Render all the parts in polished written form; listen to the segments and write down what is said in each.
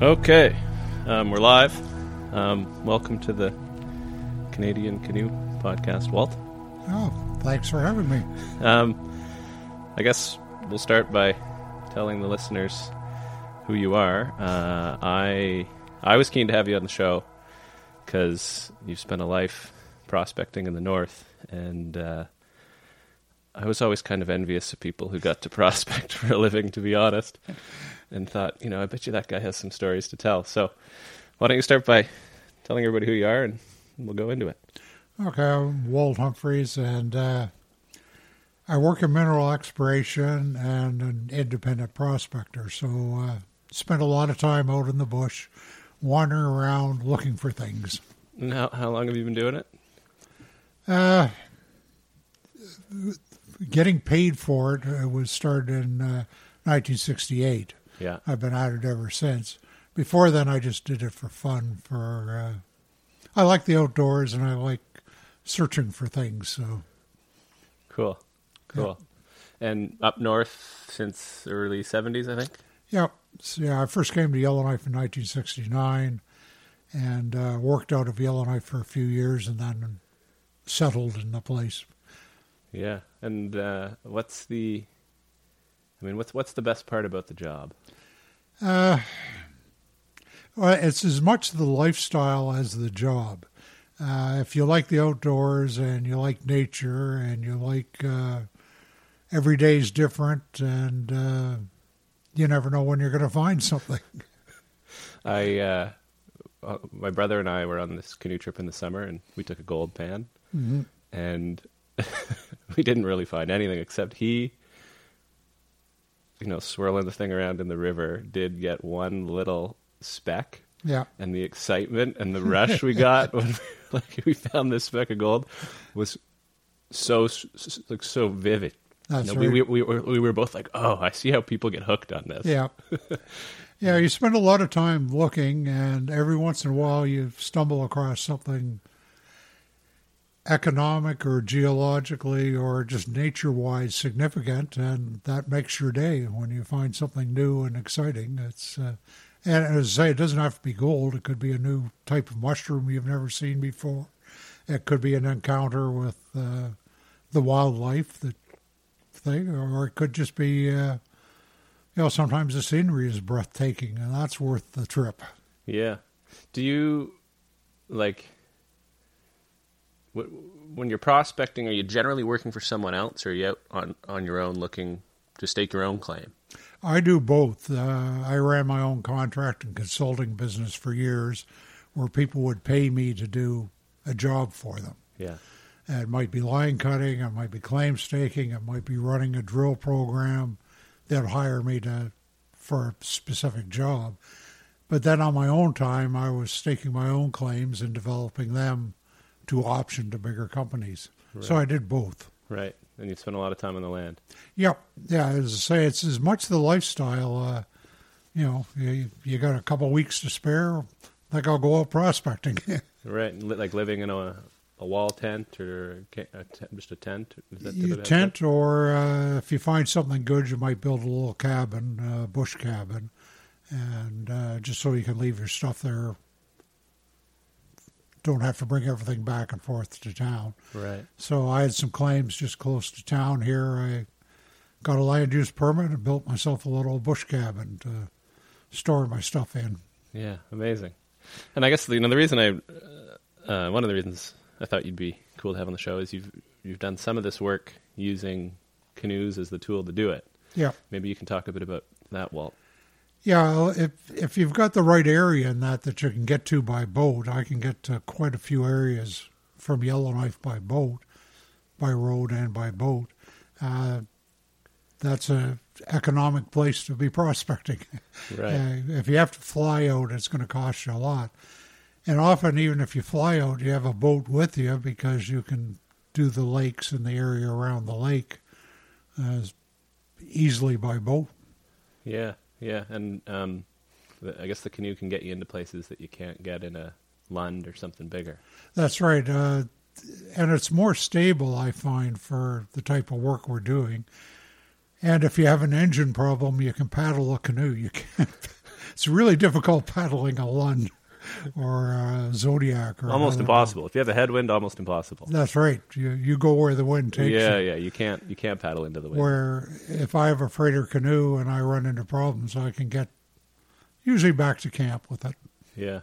Okay, we're live. Welcome to the Canadian Canoe Podcast, Walt. Oh, thanks for having me. I guess we'll start by telling the listeners who you are. I was keen to have you on the show because you've spent a life prospecting in the north, and I was always kind of envious of people who got to prospect for a living, to be honest, and thought, I bet you that guy has some stories to tell. So why don't you start by telling everybody who you are, and we'll go into it. Okay, I'm Walt Humphreys, and I work in mineral exploration and an independent prospector. So spent a lot of time out in the bush, wandering around looking for things. And how long have you been doing it? Getting paid for it was started in 1968. Yeah. I've been at it ever since. Before then, I just did it for fun. I like the outdoors and I like searching for things. So Cool. Yeah. And up north since the early 70s, I think? Yeah. So, I first came to Yellowknife in 1969 and worked out of Yellowknife for a few years and then settled in the place. Yeah. And what's the best part about the job? Well, it's as much the lifestyle as the job. If you like the outdoors and you like nature and you like every day's different and you never know when you're going to find something. My brother and I were on this canoe trip in the summer, and we took a gold pan, Mm-hmm. and we didn't really find anything except he, swirling the thing around in the river, did get one little speck. Yeah. And the excitement and the rush we got when we found this speck of gold was so vivid. That's right. We were both like, oh, I see how people get hooked on this. Yeah. Yeah, you spend a lot of time looking, and every once in a while you stumble across something economic or geologically or just nature-wise significant, and that makes your day when you find something new and exciting. It's and as I say, it doesn't have to be gold. It could be a new type of mushroom you've never seen before. It could be an encounter with the wildlife, the thing, or it could just be, sometimes the scenery is breathtaking, and that's worth the trip. Yeah. Do you, when you're prospecting, are you generally working for someone else, or are you out on your own looking to stake your own claim? I do both. I ran my own contract and consulting business for years where people would pay me to do a job for them. Yeah. It might be line cutting, it might be claim staking, it might be running a drill program. They'd hire me for a specific job. But then on my own time, I was staking my own claims and developing them to option to bigger companies. Right. So I did both. Right. And you spent a lot of time on the land. Yeah. Yeah, as I say, it's as much the lifestyle. You got a couple of weeks to spare, I'll go out prospecting. Right. Like living in a wall tent or just a tent? You tent, or if you find something good, you might build a little cabin, a bush cabin, and just so you can leave your stuff there. Don't have to bring everything back and forth to town. Right. So I had some claims just close to town here. I got a land use permit and built myself a little bush cabin to store my stuff in. Yeah, amazing. And I guess the reason one of the reasons I thought you'd be cool to have on the show is you've done some of this work using canoes as the tool to do it. Yeah. Maybe you can talk a bit about that, Walt. Yeah, if you've got the right area in that you can get to by boat, I can get to quite a few areas from Yellowknife by boat, by road and by boat. That's an economic place to be prospecting. Right. If you have to fly out, it's going to cost you a lot. And often, even if you fly out, you have a boat with you because you can do the lakes and the area around the lake easily by boat. Yeah. Yeah, and I guess the canoe can get you into places that you can't get in a Lund or something bigger. That's right. And it's more stable, I find, for the type of work we're doing. And if you have an engine problem, you can paddle a canoe. You can't It's really difficult paddling a Lund or a Zodiac. Or Almost impossible. If you have a headwind, almost impossible. That's right. You go where the wind takes you. Yeah. You can't paddle into the wind. Where if I have a freighter canoe and I run into problems, I can get usually back to camp with it. Yeah.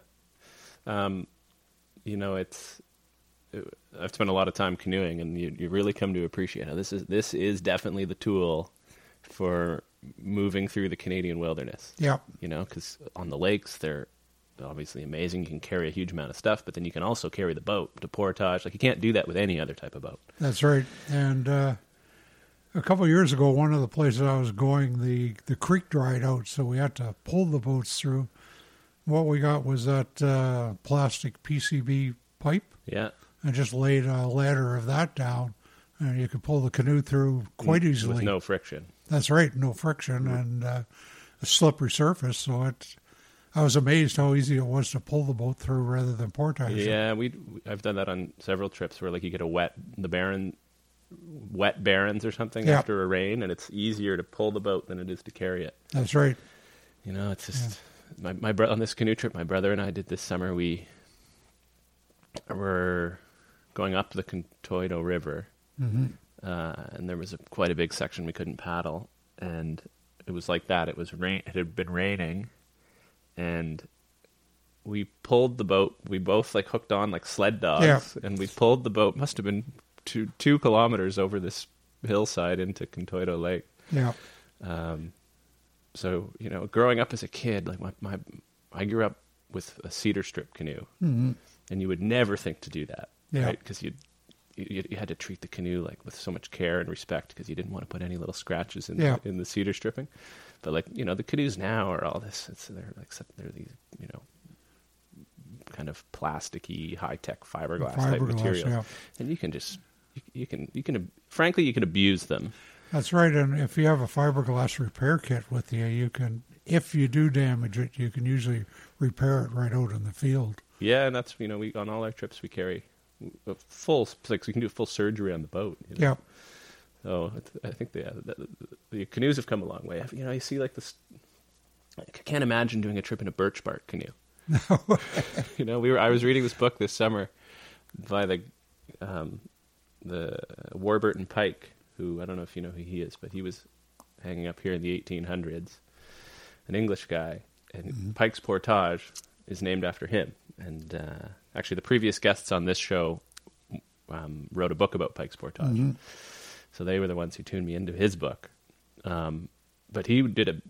I've spent a lot of time canoeing, and you really come to appreciate how this is definitely the tool for moving through the Canadian wilderness. Yeah. Because on the lakes, they're obviously amazing. You can carry a huge amount of stuff, but then you can also carry the boat to portage. Like, you can't do that with any other type of boat. That's right. And a couple of years ago, one of the places I was going, the creek dried out, so we had to pull the boats through. What we got was that plastic PCB pipe. Yeah. And just laid a ladder of that down, and you could pull the canoe through quite easily. With no friction. That's right, no friction, and a slippery surface. So I was amazed how easy it was to pull the boat through rather than portage. Yeah, I've done that on several trips where, like, you get wet barrens or something after a rain, and it's easier to pull the boat than it is to carry it. That's right. It's just my brother on this canoe trip. My brother and I did this summer. We were going up the Contoido River, and there was quite a big section we couldn't paddle, and it was like that. It had been raining, and we pulled the boat. We both hooked on like sled dogs, and we pulled the boat. Must have been 2 kilometers over this hillside into Contoido Lake. Yeah. So growing up as a kid, like I grew up with a cedar strip canoe, and you would never think to do that. Yeah. Right? Because you had to treat the canoe with so much care and respect, because you didn't want to put any little scratches in the cedar stripping. But the canoes now are all this. They're these kind of plasticky, high tech fiberglass type materials, and you can frankly you can abuse them. That's right. And if you have a fiberglass repair kit with you, if you do damage it, you can usually repair it right out in the field. Yeah, and that's we on all our trips we carry a full, we can do full surgery on the boat. Yeah. So I think the canoes have come a long way. You see this. I can't imagine doing a trip in a birch bark canoe. No. I was reading this book this summer by the Warburton Pike, who I don't know if you know who he is, but he was hanging up here in the 1800s, an English guy, and Pike's Portage is named after him. And actually, the previous guests on this show wrote a book about Pike's Portage. So they were the ones who tuned me into his book. But he did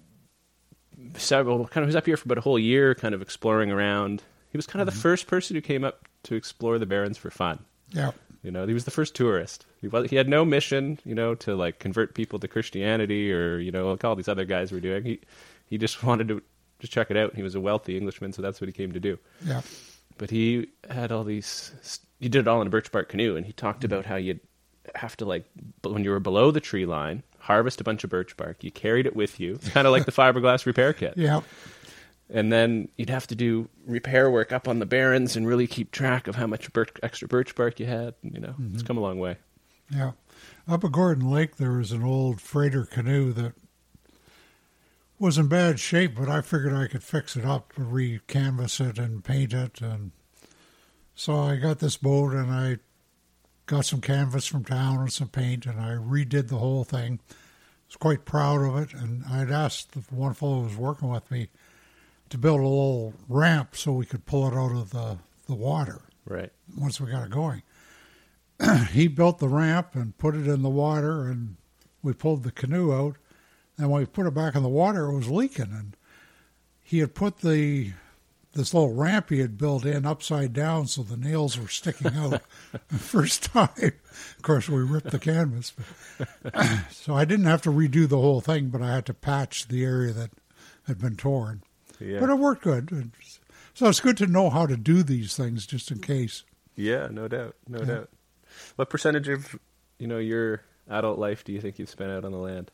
was up here for about a whole year, kind of exploring around. He was kind of the first person who came up to explore the Barrens for fun. Yeah. He was the first tourist. He had no mission, to convert people to Christianity or, like all these other guys were doing. He just wanted to check it out. He was a wealthy Englishman, so that's what he came to do. Yeah. But he had all these. He did it all in a birch bark canoe, and he talked about how you'd have to when you were below the tree line, harvest a bunch of birch bark. You carried it with you, kind of like the fiberglass repair kit. Yeah. And then you'd have to do repair work up on the Barrens and really keep track of how much extra birch bark you had. It's come a long way. Yeah. Up at Gordon Lake, there was an old freighter canoe that was in bad shape, but I figured I could fix it up, re-canvas it and paint it. And so I got this boat and I got some canvas from town and some paint, and I redid the whole thing. I was quite proud of it, and I'd asked the one fellow who was working with me to build a little ramp so we could pull it out of the water. Right. Once we got it going. He built the ramp and put it in the water, and we pulled the canoe out. And when we put it back in the water, it was leaking. And he had put this little ramp he had built in upside down so the nails were sticking out the first time. Of course, we ripped the canvas. So I didn't have to redo the whole thing, but I had to patch the area that had been torn. Yeah. But it worked good. So it's good to know how to do these things just in case. Yeah, no doubt. No doubt. What percentage of, your adult life do you think you've spent out on the land?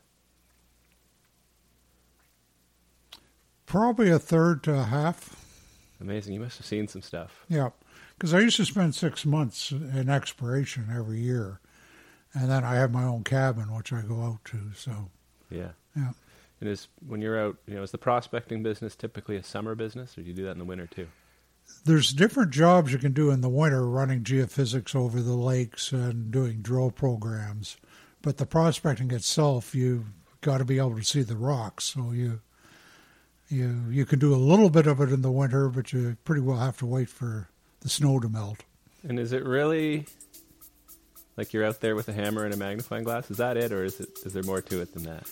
Probably a third to a half. Amazing. You must have seen some stuff. Yeah, because I used to spend 6 months in exploration every year. And then I have my own cabin, which I go out to. So Yeah. Yeah. And when you're out, is the prospecting business typically a summer business, or do you do that in the winter too? There's different jobs you can do in the winter, running geophysics over the lakes and doing drill programs. But the prospecting itself, you've got to be able to see the rocks. So you can do a little bit of it in the winter, but you pretty well have to wait for the snow to melt. And is it really like you're out there with a hammer and a magnifying glass? Is that it, or is there more to it than that?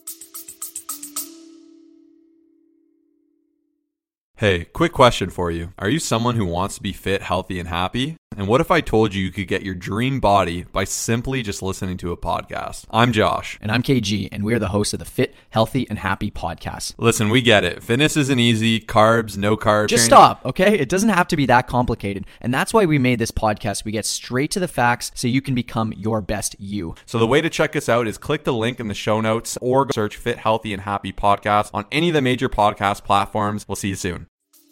Hey, quick question for you. Are you someone who wants to be fit, healthy, and happy? And what if I told you could get your dream body by simply just listening to a podcast? I'm Josh. And I'm KG, and we are the hosts of the Fit, Healthy, and Happy podcast. Listen, we get it. Fitness isn't easy. Carbs, no carbs. Just stop, okay? It doesn't have to be that complicated. And that's why we made this podcast. We get straight to the facts so you can become your best you. So the way to check us out is click the link in the show notes or search Fit, Healthy, and Happy podcast on any of the major podcast platforms. We'll see you soon.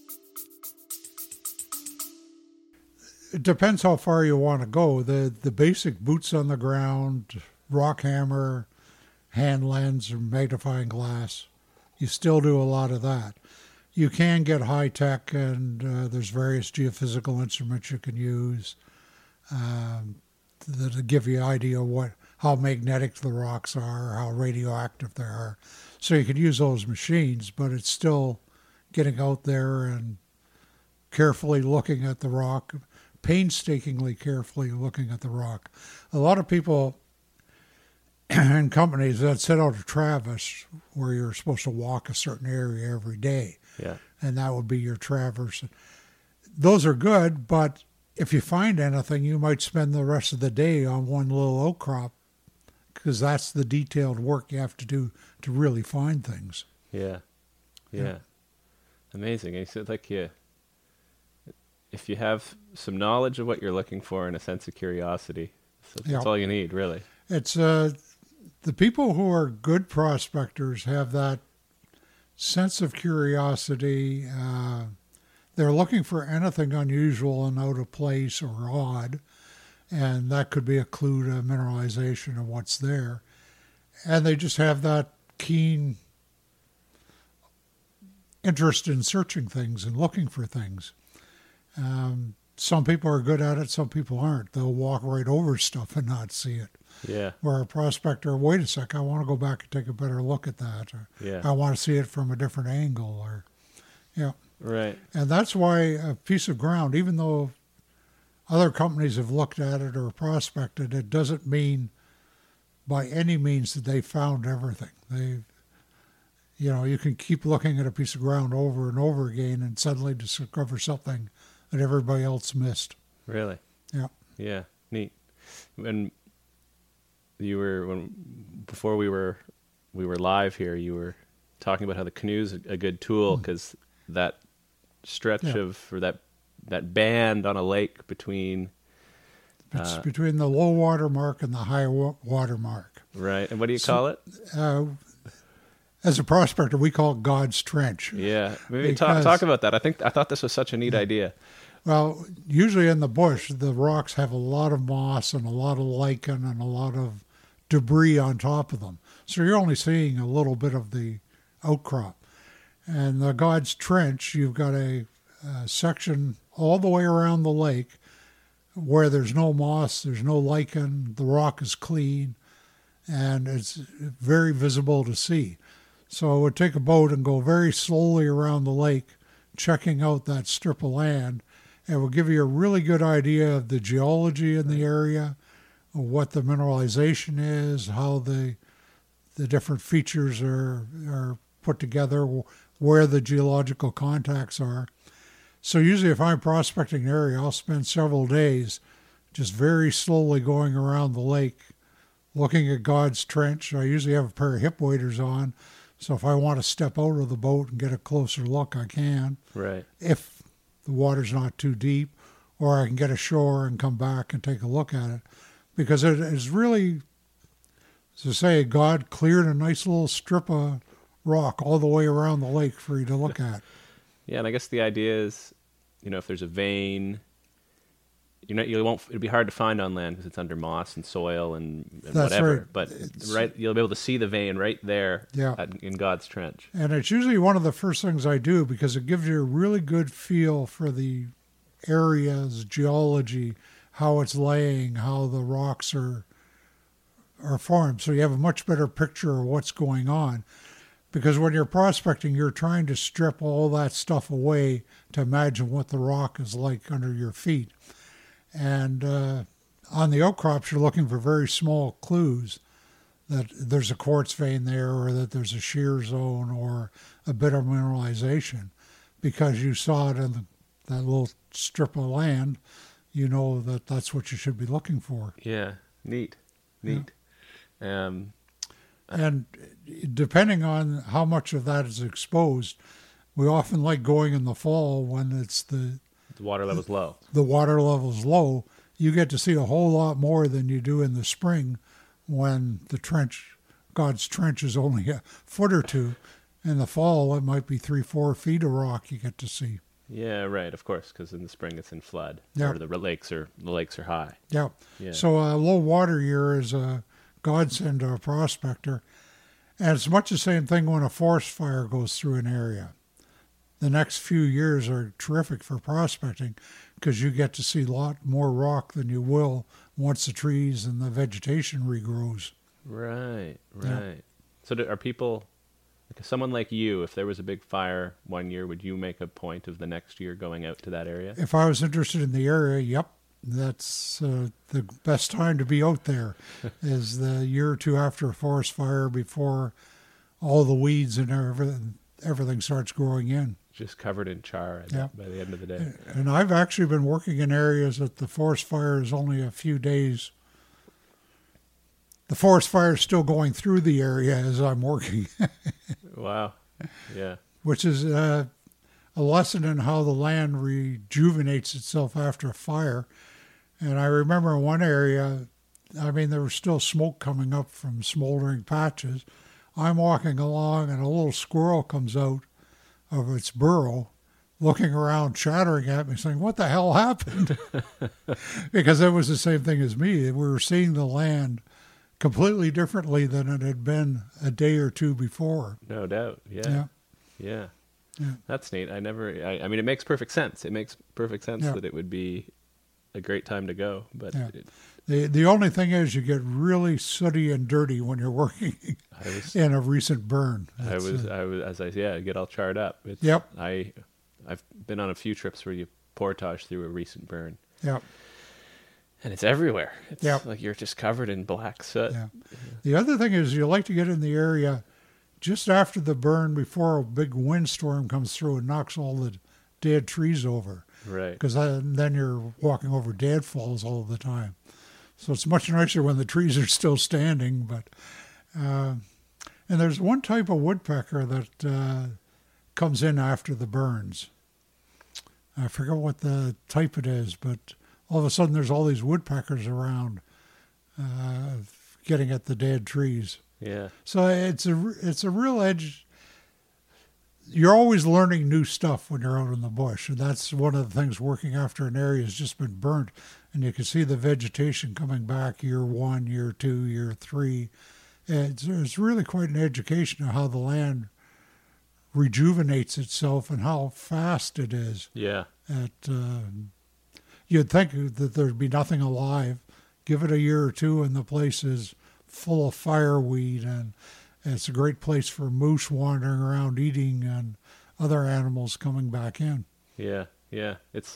It depends how far you want to go. The basic boots on the ground, rock hammer, hand lens, or magnifying glass, you still do a lot of that. You can get high tech, and there's various geophysical instruments you can use that give you an idea of how magnetic the rocks are, how radioactive they are. So you can use those machines, but it's still getting out there and carefully looking at the rock, painstakingly carefully looking at the rock. A lot of people and companies that set out a Traverse where you're supposed to walk a certain area every day. Yeah. And that would be your Traverse. Those are good, but if you find anything, you might spend the rest of the day on one little outcrop because that's the detailed work you have to do to really find things. Yeah. Amazing. It's like if you have some knowledge of what you're looking for and a sense of curiosity, that's all you need, really. It's the people who are good prospectors have that sense of curiosity. They're looking for anything unusual and out of place or odd, and that could be a clue to mineralization of what's there. And they just have that keen interest in searching things and looking for things. Some people are good at it, some people aren't. They'll walk right over stuff and not see it. Yeah. Where a prospector, wait a sec, I want to go back and take a better look at that. Or I want to see it from a different angle. Right. And that's why a piece of ground, even though other companies have looked at it or prospected, it doesn't mean by any means that they found everything. You can keep looking at a piece of ground over and over again and suddenly discover something that everybody else missed. Really? Yeah. Yeah. Neat. Before we were live here, you were talking about how the canoe's a good tool because that stretch that band on a lake between it's between the low water mark and the high water mark. Right. And what do you call it? As a prospector, we call it God's Trench. Yeah. Maybe talk about that. I thought this was such a neat idea. Well, usually in the bush, the rocks have a lot of moss and a lot of lichen and a lot of debris on top of them. So you're only seeing a little bit of the outcrop. And the God's Trench, you've got a section all the way around the lake where there's no moss, there's no lichen, the rock is clean, and it's very visible to see. So it would take a boat and go very slowly around the lake, checking out that strip of land. It will give you a really good idea of the geology in the area, what the mineralization is, how the different features are put together, where the geological contacts are. So usually if I'm prospecting an area, I'll spend several days just very slowly going around the lake, looking at God's Trench. I usually have a pair of hip waders on, so if I want to step out of the boat and get a closer look, I can. Right. If the water's not too deep, or I can get ashore and come back and take a look at it. Because it is really, to say, God cleared a nice little strip of rock all the way around the lake for you to look at. Yeah, and I guess the idea is, if there's a vein, you won't. It'll be hard to find on land because it's under moss and soil and That's whatever. right. But you'll be able to see the vein right there Yeah. in God's Trench. And it's usually one of the first things I do because it gives you a really good feel for the area's geology, how it's laying, how the rocks are formed. So you have a much better picture of what's going on. Because when you're prospecting, you're trying to strip all that stuff away to imagine what the rock is like under your feet. And on the outcrops, you're looking for very small clues that there's a quartz vein there or that there's a shear zone or a bit of mineralization. Because you saw it in that little strip of land, you know that that's what you should be looking for. Yeah, neat. And depending on how much of that is exposed, we often like going in the fall when it's the water level's low. The water level's low. You get to see a whole lot more than you do in the spring when the trench, God's Trench, is only a foot or two. In the fall, it might be 3-4 feet of rock you get to see. Yeah, right. Of course, because in the spring it's in flood, Yeah. or the lakes are high. Yeah. Yeah. So a low water year is a godsend to a prospector. And it's much the same thing when a forest fire goes through an area. The next few years are terrific for prospecting because you get to see a lot more rock than you will once the trees and the vegetation regrows. Right. Yeah. So are people, like someone like you, if there was a big fire one year, would you make a point of the next year going out to that area? If I was interested in the area, yep, that's the best time to be out there is the year or two after a forest fire before all the weeds and everything starts growing in. Just covered in char Yeah. by the end of the day. And I've actually been working in areas that the forest fire is only a few days. The forest fire is still going through the area as I'm working, Wow. Yeah. which is a lesson in how the land rejuvenates itself after a fire. And I remember in one area, there was still smoke coming up from smoldering patches. I'm walking along and a little squirrel comes out of its burrow, looking around, chattering at me, saying, "What the hell happened?" Because it was the same thing as me. We were seeing the land completely differently than it had been a day or two before. No doubt. Yeah. Yeah. Yeah. That's neat. I mean, it makes perfect sense. It makes perfect sense Yeah. that it would be a great time to go. But Yeah. The only thing is you get really sooty and dirty when you're working in a recent burn. I get all charred up. Yep. I've been on a few trips where you portage through a recent burn. Yep. And it's everywhere. It's Yep. like you're just covered in black soot. Yeah. The other thing is you like to get in the area just after the burn before a big windstorm comes through and knocks all the dead trees over. Right. Because then you're walking over deadfalls all the time. So it's much nicer when the trees are still standing. But and there's one type of woodpecker that comes in after the burns. I forget what the type it is, but all of a sudden there's all these woodpeckers around getting at the dead trees. Yeah. So it's a real edge. You're always learning new stuff when you're out in the bush, and that's one of the things working after an area has just been burnt, and you can see the vegetation coming back year 1, year 2, year 3. It's really quite an education of how the land rejuvenates itself and how fast it is. Yeah. You'd think that there'd be nothing alive. Give it a year or two, and the place is full of fireweed, and it's a great place for moose wandering around eating and other animals coming back in. Yeah. Yeah.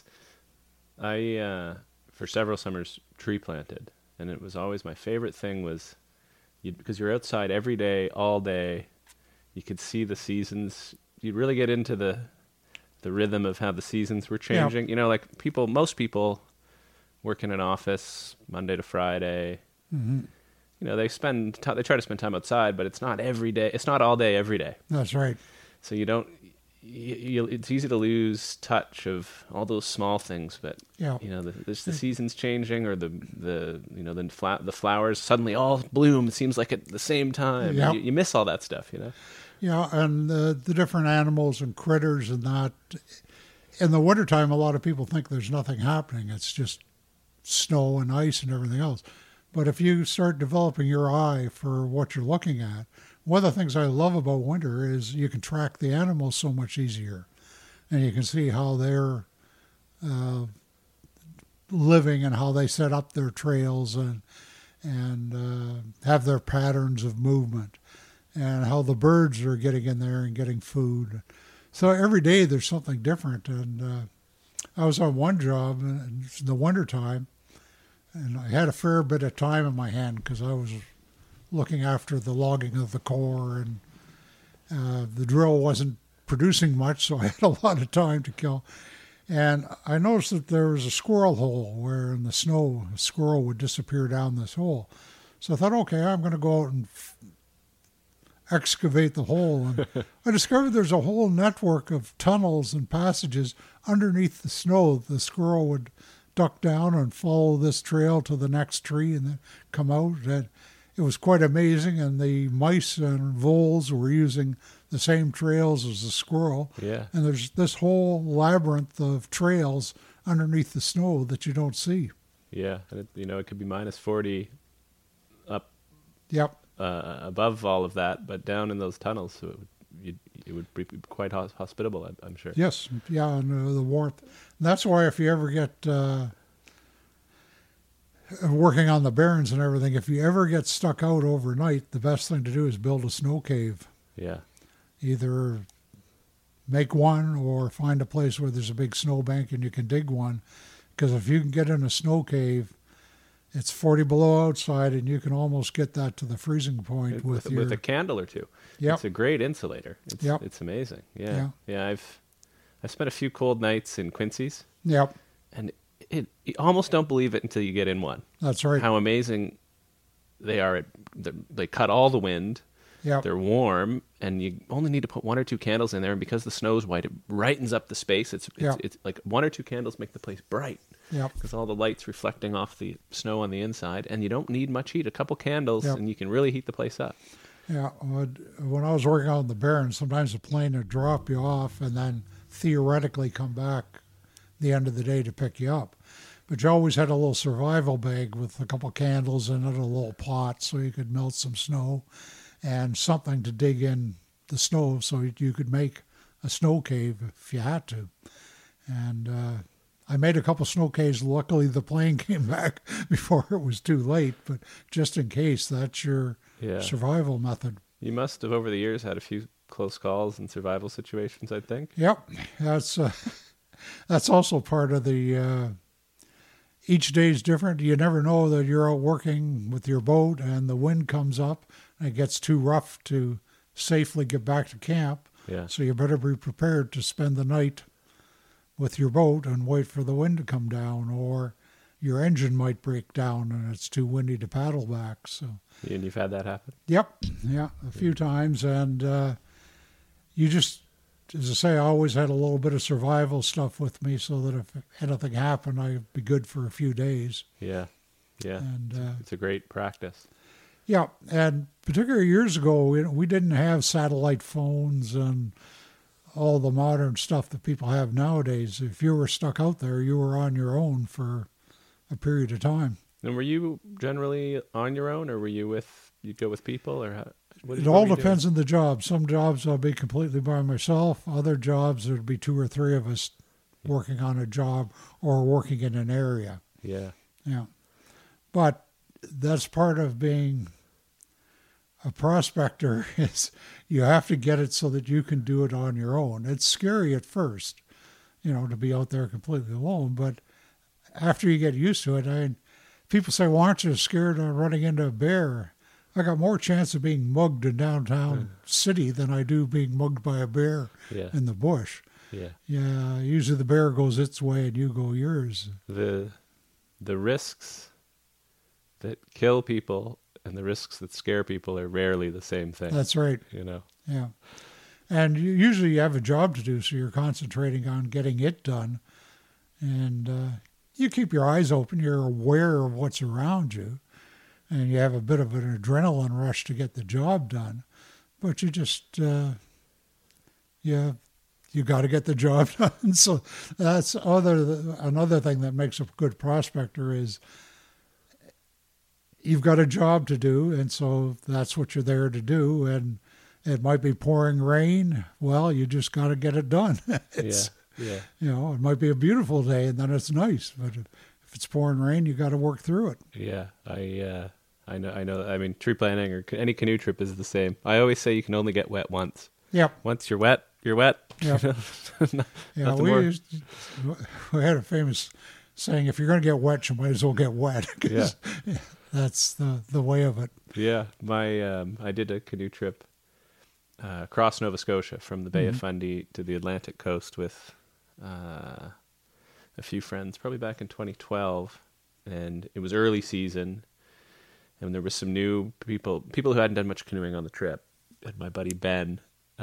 I for several summers tree planted, and it was always my favorite thing was because you're outside every day, all day. You could see the seasons. You'd really get into the rhythm of how the seasons were changing. Yeah. Like most people work in an office Monday to Friday. Mm-hmm. They try to spend time outside, but it's not every day. It's not all day every day. That's right. So you don't. It's easy to lose touch of all those small things, but Yeah. the seasons changing, or the flowers suddenly all bloom. It seems like at the same time. Yeah. You miss all that stuff. Yeah, and the different animals and critters and that. In the wintertime, a lot of people think there's nothing happening. It's just snow and ice and everything else. But if you start developing your eye for what you're looking at, one of the things I love about winter is you can track the animals so much easier. And you can see how they're living and how they set up their trails and have their patterns of movement and how the birds are getting in there and getting food. So every day there's something different. And I was on one job in the wintertime, and I had a fair bit of time in my hand because I was looking after the logging of the core, and the drill wasn't producing much, so I had a lot of time to kill. And I noticed that there was a squirrel hole where in the snow a squirrel would disappear down this hole. So I thought, okay, I'm going to go out and excavate the hole. And I discovered there's a whole network of tunnels and passages underneath the snow. The squirrel would duck down and follow this trail to the next tree and then come out. And it was quite amazing. And the mice and voles were using the same trails as the squirrel. Yeah. And there's this whole labyrinth of trails underneath the snow that you don't see. Yeah. And it could be minus 40 up Yep. above all of that, but down in those tunnels, so it would be quite hospitable, I'm sure. Yes. Yeah, and the warmth. And that's why if you ever get working on the barrens and everything, if you ever get stuck out overnight, the best thing to do is build a snow cave. Yeah. Either make one or find a place where there's a big snowbank and you can dig one. Because if you can get in a snow cave, it's 40 below outside, and you can almost get that to the freezing point with a candle or two. Yep. It's a great insulator. It's amazing. Yeah. I've spent a few cold nights in Quincy's. Yep. And you almost don't believe it until you get in one. That's right. How amazing they are. They cut all the wind. Yep. They're warm, and you only need to put one or two candles in there. And because the snow's white, it brightens up the space. It's like one or two candles make the place bright. Yep. Because all the light's reflecting off the snow on the inside, and you don't need much heat. A couple candles, Yep. and you can really heat the place up. Yeah. When I was working out in the barrens, sometimes the plane would drop you off and then theoretically come back the end of the day to pick you up. But you always had a little survival bag with a couple candles in it, a little pot so you could melt some snow, and something to dig in the snow so you could make a snow cave if you had to. And I made a couple snow caves. Luckily, the plane came back before it was too late, but just in case, that's your survival method. You must have, over the years, had a few close calls and survival situations, I think. Yep. That's also part of the... each day is different. You never know that you're out working with your boat and the wind comes up and it gets too rough to safely get back to camp. Yeah. So you better be prepared to spend the night with your boat and wait for the wind to come down, or your engine might break down and it's too windy to paddle back. So. And you've had that happen? Yep. Yeah, a few times. And you just, as I say, I always had a little bit of survival stuff with me so that if anything happened, I'd be good for a few days. Yeah. Yeah. And it's a great practice. Yeah. And particularly years ago, we didn't have satellite phones and all the modern stuff that people have nowadays. If you were stuck out there, you were on your own for a period of time. And were you generally on your own, or you'd go with people, or how? It all depends on the job. Some jobs I'll be completely by myself. Other jobs there'd be two or three of us working on a job or working in an area. Yeah. Yeah. But that's part of being a prospector is you have to get it so that you can do it on your own. It's scary at first, to be out there completely alone. But after you get used to it, people say, well, aren't you scared of running into a bear? I got more chance of being mugged in downtown city than I do being mugged by a bear in the bush. Yeah. Yeah. Usually the bear goes its way and you go yours. The risks that kill people and the risks that scare people are rarely the same thing. That's right. Yeah. And usually you have a job to do, so you're concentrating on getting it done. And you keep your eyes open. You're aware of what's around you. And you have a bit of an adrenaline rush to get the job done. But you just, you you got to get the job done. So that's another thing that makes a good prospector is you've got a job to do, and so that's what you're there to do. And it might be pouring rain. Well, you just got to get it done. Yeah. It might be a beautiful day, and then it's nice. But if it's pouring rain, you got to work through it. Yeah. I know. I mean, tree planting or any canoe trip is the same. I always say you can only get wet once. Yep. Once you're wet, you're wet. Yep. Nothing more. We had a famous saying, if you're going to get wet, you might as well get wet. Yeah. That's the way of it. Yeah. I did a canoe trip across Nova Scotia from the Bay of Fundy to the Atlantic coast with a few friends, probably back in 2012. And it was early season. And there was some new people who hadn't done much canoeing on the trip. And my buddy Ben,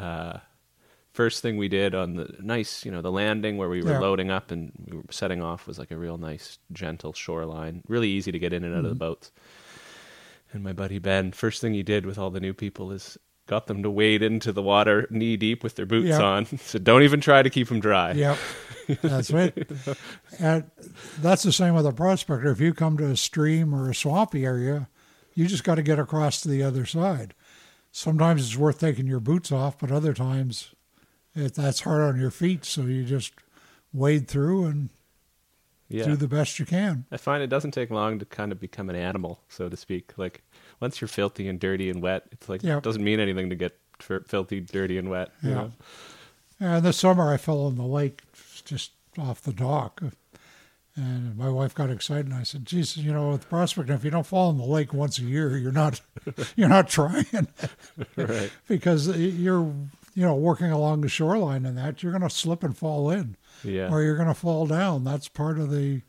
first thing we did on the nice, the landing where we were loading up and we were setting off was like a real nice, gentle shoreline. Really easy to get in and out of the boats. And my buddy Ben, first thing he did with all the new people is got them to wade into the water knee deep with their boots on. So don't even try to keep them dry. Yep, that's right. And that's the same with a prospector. If you come to a stream or a swampy area, you just got to get across to the other side. Sometimes it's worth taking your boots off, but other times that's hard on your feet, so you just wade through and do the best you can. I find it doesn't take long to kind of become an animal, so to speak. Like, once you're filthy and dirty and wet, it's like it doesn't mean anything to get filthy, dirty, and wet. You know? And this summer I fell in the lake just off the dock. And my wife got excited, and I said, "Geez, with prospecting, if you don't fall in the lake once a year, you're not trying, right? Because you're working along the shoreline, and that you're going to slip and fall in, or you're going to fall down. That's part of the,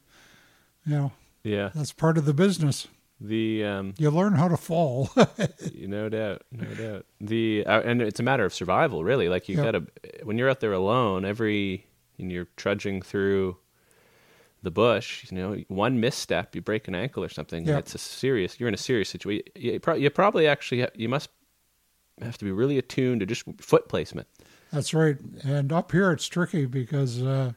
that's part of the business. You learn how to fall, no doubt. And it's a matter of survival, really. Like you gotta, when you're out there alone, and you're trudging through the bush, one misstep, you break an ankle or something. You're in a serious situation. You probably actually, you must have to be really attuned to just foot placement. That's right. And up here it's tricky because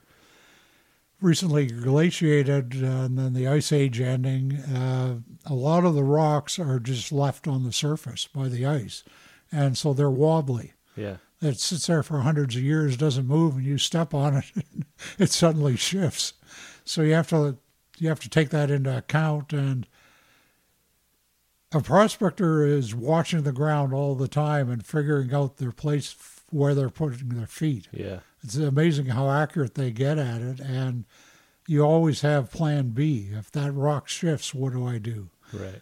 recently glaciated and then the ice age ending, a lot of the rocks are just left on the surface by the ice. And so they're wobbly. Yeah. It sits there for hundreds of years, doesn't move, and you step on it, it suddenly shifts. So you have to take that into account, and a prospector is watching the ground all the time and figuring out their place where they're putting their feet. Yeah, it's amazing how accurate they get at it, and you always have Plan B. If that rock shifts, what do I do? Right.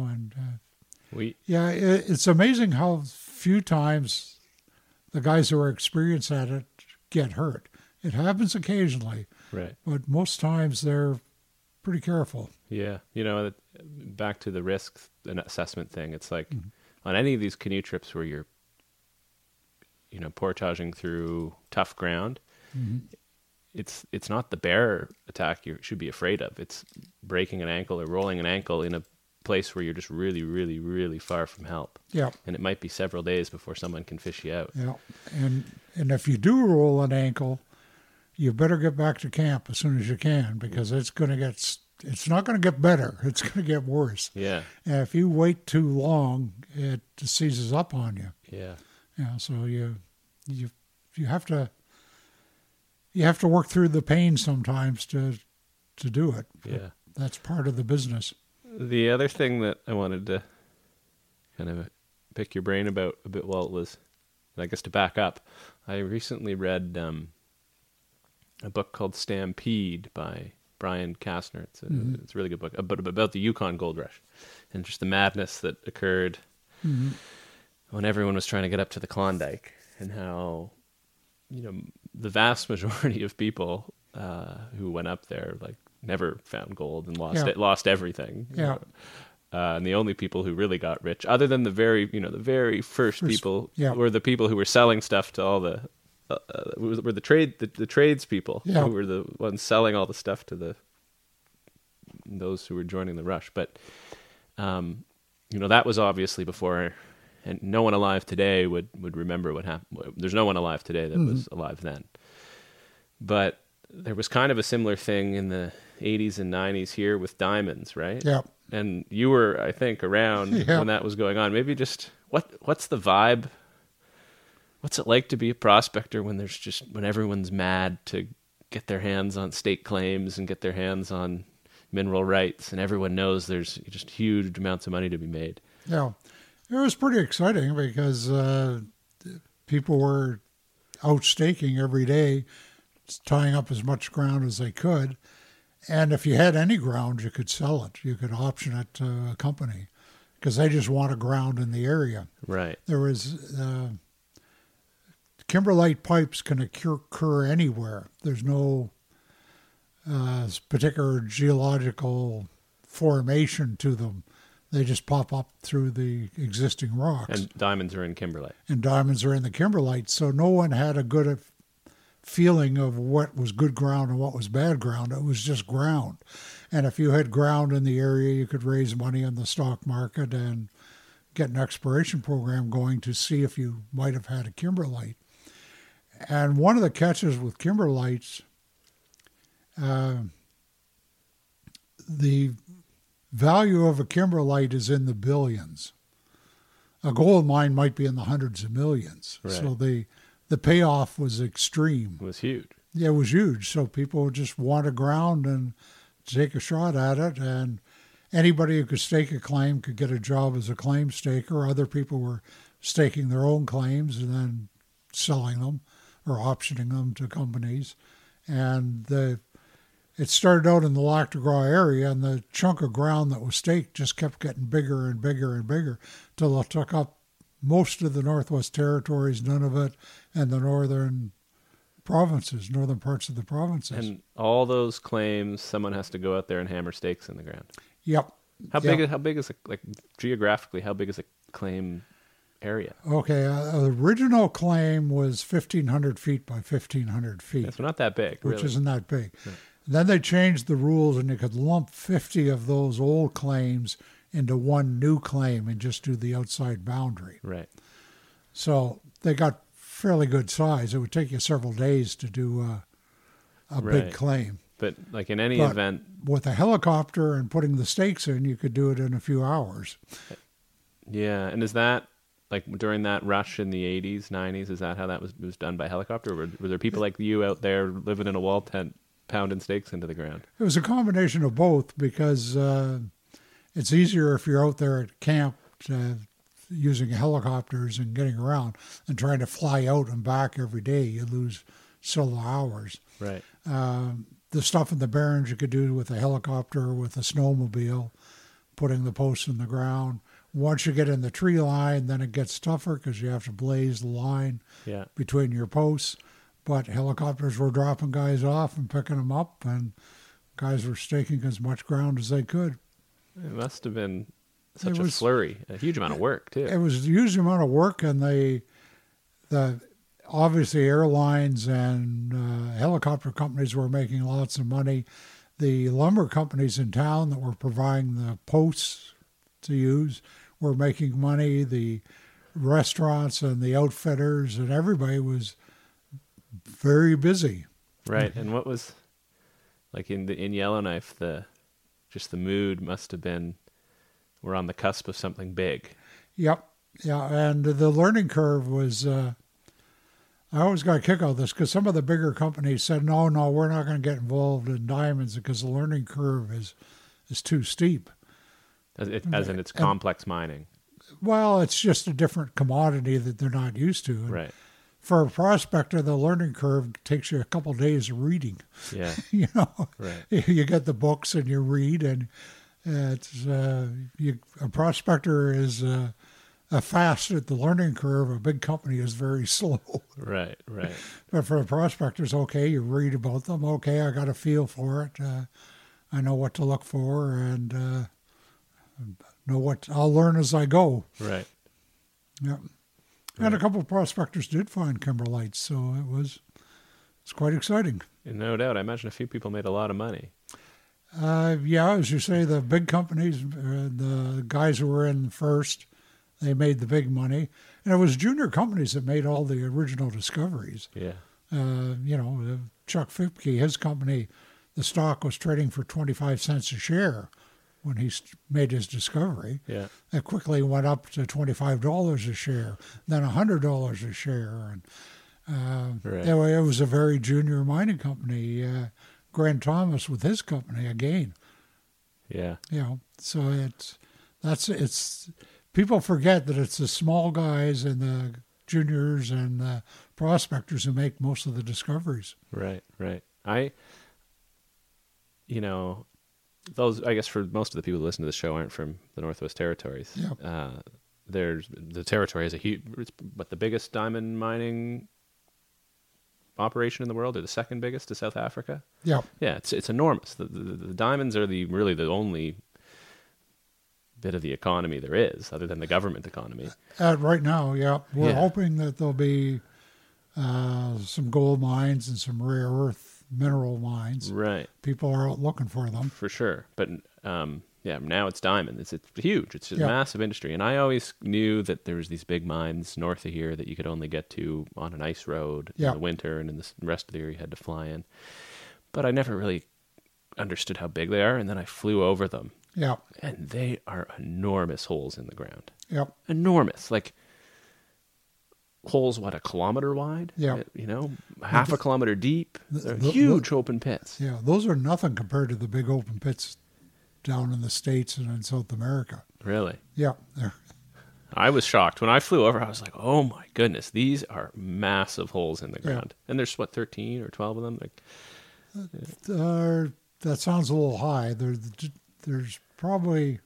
It's amazing how few times the guys who are experienced at it get hurt. It happens occasionally. Right. But most times they're pretty careful. Yeah. Back to the risk and assessment thing, it's like on any of these canoe trips where you're, portaging through tough ground, it's not the bear attack you should be afraid of. It's breaking an ankle or rolling an ankle in a place where you're just really, really, really far from help. Yeah. And it might be several days before someone can fish you out. Yeah. And if you do roll an ankle, you better get back to camp as soon as you can, because it's not going to get better. It's going to get worse. Yeah. And if you wait too long, it seizes up on you. Yeah. Yeah. So you have to work through the pain sometimes to do it. Yeah. That's part of the business. The other thing that I wanted to kind of pick your brain about a bit, Walt, was, I guess to back up, I recently read a book called Stampede by Brian Kastner. It's a really good book about the Yukon Gold Rush and just the madness that occurred when everyone was trying to get up to the Klondike, and how the vast majority of people who went up there never found gold and lost everything. Yeah. And the only people who really got rich, other than the very first people, were the people who were selling stuff to all the were the tradespeople who were the ones selling all the stuff to those who were joining the rush. But that was obviously before and no one alive today would remember what happened. There's no one alive today that was alive then. But there was kind of a similar thing in the 80s and 90s here with diamonds, right? Yeah. And you were, I think, around when that was going on. Maybe just what's the vibe? What's it like to be a prospector when everyone's mad to get their hands on state claims and get their hands on mineral rights, and everyone knows there's just huge amounts of money to be made? Yeah. It was pretty exciting because people were out staking every day, tying up as much ground as they could. And if you had any ground, you could sell it. You could option it to a company because they just wanted ground in the area. Right. There was kimberlite pipes can occur anywhere. There's no particular geological formation to them. They just pop up through the existing rocks. And diamonds are in kimberlite. And diamonds are in the kimberlite. So no one had a good feeling of what was good ground and what was bad ground. It was just ground. And if you had ground in the area, you could raise money in the stock market and get an exploration program going to see if you might have had a kimberlite. And one of the catches with kimberlites, the value of a kimberlite is in the billions. A gold mine might be in the hundreds of millions. Right. So the payoff was extreme. It was huge. Yeah, it was huge. So people just wanted ground and take a shot at it. And anybody who could stake a claim could get a job as a claim staker. Other people were staking their own claims and then selling them or optioning them to companies. And it started out in the Lac de Gras area, and the chunk of ground that was staked just kept getting bigger and bigger and bigger till it took up most of the Northwest Territories, none of it, and the northern parts of the provinces. And all those claims, someone has to go out there and hammer stakes in the ground. Yep. How big is geographically, how big is a claim area? Okay, the original claim was 1,500 feet by 1,500 feet. Yeah, so not that big, which really. isn't that big. Yeah. Then they changed the rules, and you could lump 50 of those old claims into one new claim and just do the outside boundary. Right. So they got fairly good size. It would take you several days to do a big claim. But like in any event, with a helicopter and putting the stakes in, you could do it in a few hours. Yeah, and is that like during that rush in the 80s, 90s, is that how that was done by helicopter? Or were there people like you out there living in a wall tent pounding stakes into the ground? It was a combination of both because it's easier if you're out there at camp using helicopters and getting around and trying to fly out and back every day. You lose several hours. Right. The stuff in the Barrens you could do with a helicopter, with a snowmobile, putting the posts in the ground. Once you get in the tree line, then it gets tougher because you have to blaze the line between your posts. But helicopters were dropping guys off and picking them up, and guys were staking as much ground as they could. It must have been such a flurry, a huge amount of work, too. It was a huge amount of work, and the obviously airlines and helicopter companies were making lots of money. The lumber companies in town that were providing the posts to use were making money. The restaurants and the outfitters and everybody was very busy. Right. And what was like in Yellowknife, the mood must have been, we're on the cusp of something big. Yep. Yeah. And the learning curve was, I always got a kick out of this because some of the bigger companies said, no, we're not going to get involved in diamonds because the learning curve is too steep. As in it's complex mining. Well, it's just a different commodity that they're not used to. And right. For a prospector, the learning curve takes you a couple of days of reading. Yeah. Right. You get the books and you read, and it's a prospector is fast at the learning curve. A big company is very slow. Right. But for the prospectors, okay, you read about them. Okay, I got a feel for it. I know what to look for, and know what I'll learn as I go. Right. Yeah. And a couple of prospectors did find kimberlites, so it's quite exciting. And no doubt, I imagine a few people made a lot of money. Yeah, as you say, the big companies, the guys who were in first, They made the big money. And it was junior companies that made all the original discoveries. Yeah. Chuck Fipke, his company, the stock was trading for 25 cents a share when he made his discovery. Yeah. It quickly went up to $25 a share, then $100 a share. And Right. it was a very junior mining company. Grant Thomas with his company again. Yeah. So it's people forget that it's the small guys and the juniors and the prospectors who make most of the discoveries. Right. Those, I guess, for most of the people who listen to the show aren't from the Northwest Territories. Yeah. The territory has the biggest diamond mining operation in the world, or the second biggest to South Africa. Yeah. Yeah, it's enormous. The diamonds are really the only bit of the economy there is, other than the government economy. Right now, we're Yeah. hoping that there'll be some gold mines and some rare earth mineral mines. Right. People are out looking for them. For sure. But now it's diamond. It's huge. It's a Yeah. massive industry. And I always knew that there was these big mines north of here that you could only get to on an ice road Yeah. in the winter, and in the rest of the year you had to fly in. But I never really understood how big they are, and then I flew over them, Yeah. and they are enormous holes in the ground. Yep. Enormous. Like holes, a kilometer wide? Yeah. Half a kilometer deep. They're the- huge open pits. Yeah. Those are nothing compared to the big open pits down in the States and in South America. Really. Yeah. They're, I was shocked. When I flew over, I was like, oh my goodness, these are massive holes in the Yeah. ground. And there's, 13 or 12 of them? that sounds a little high. There's probably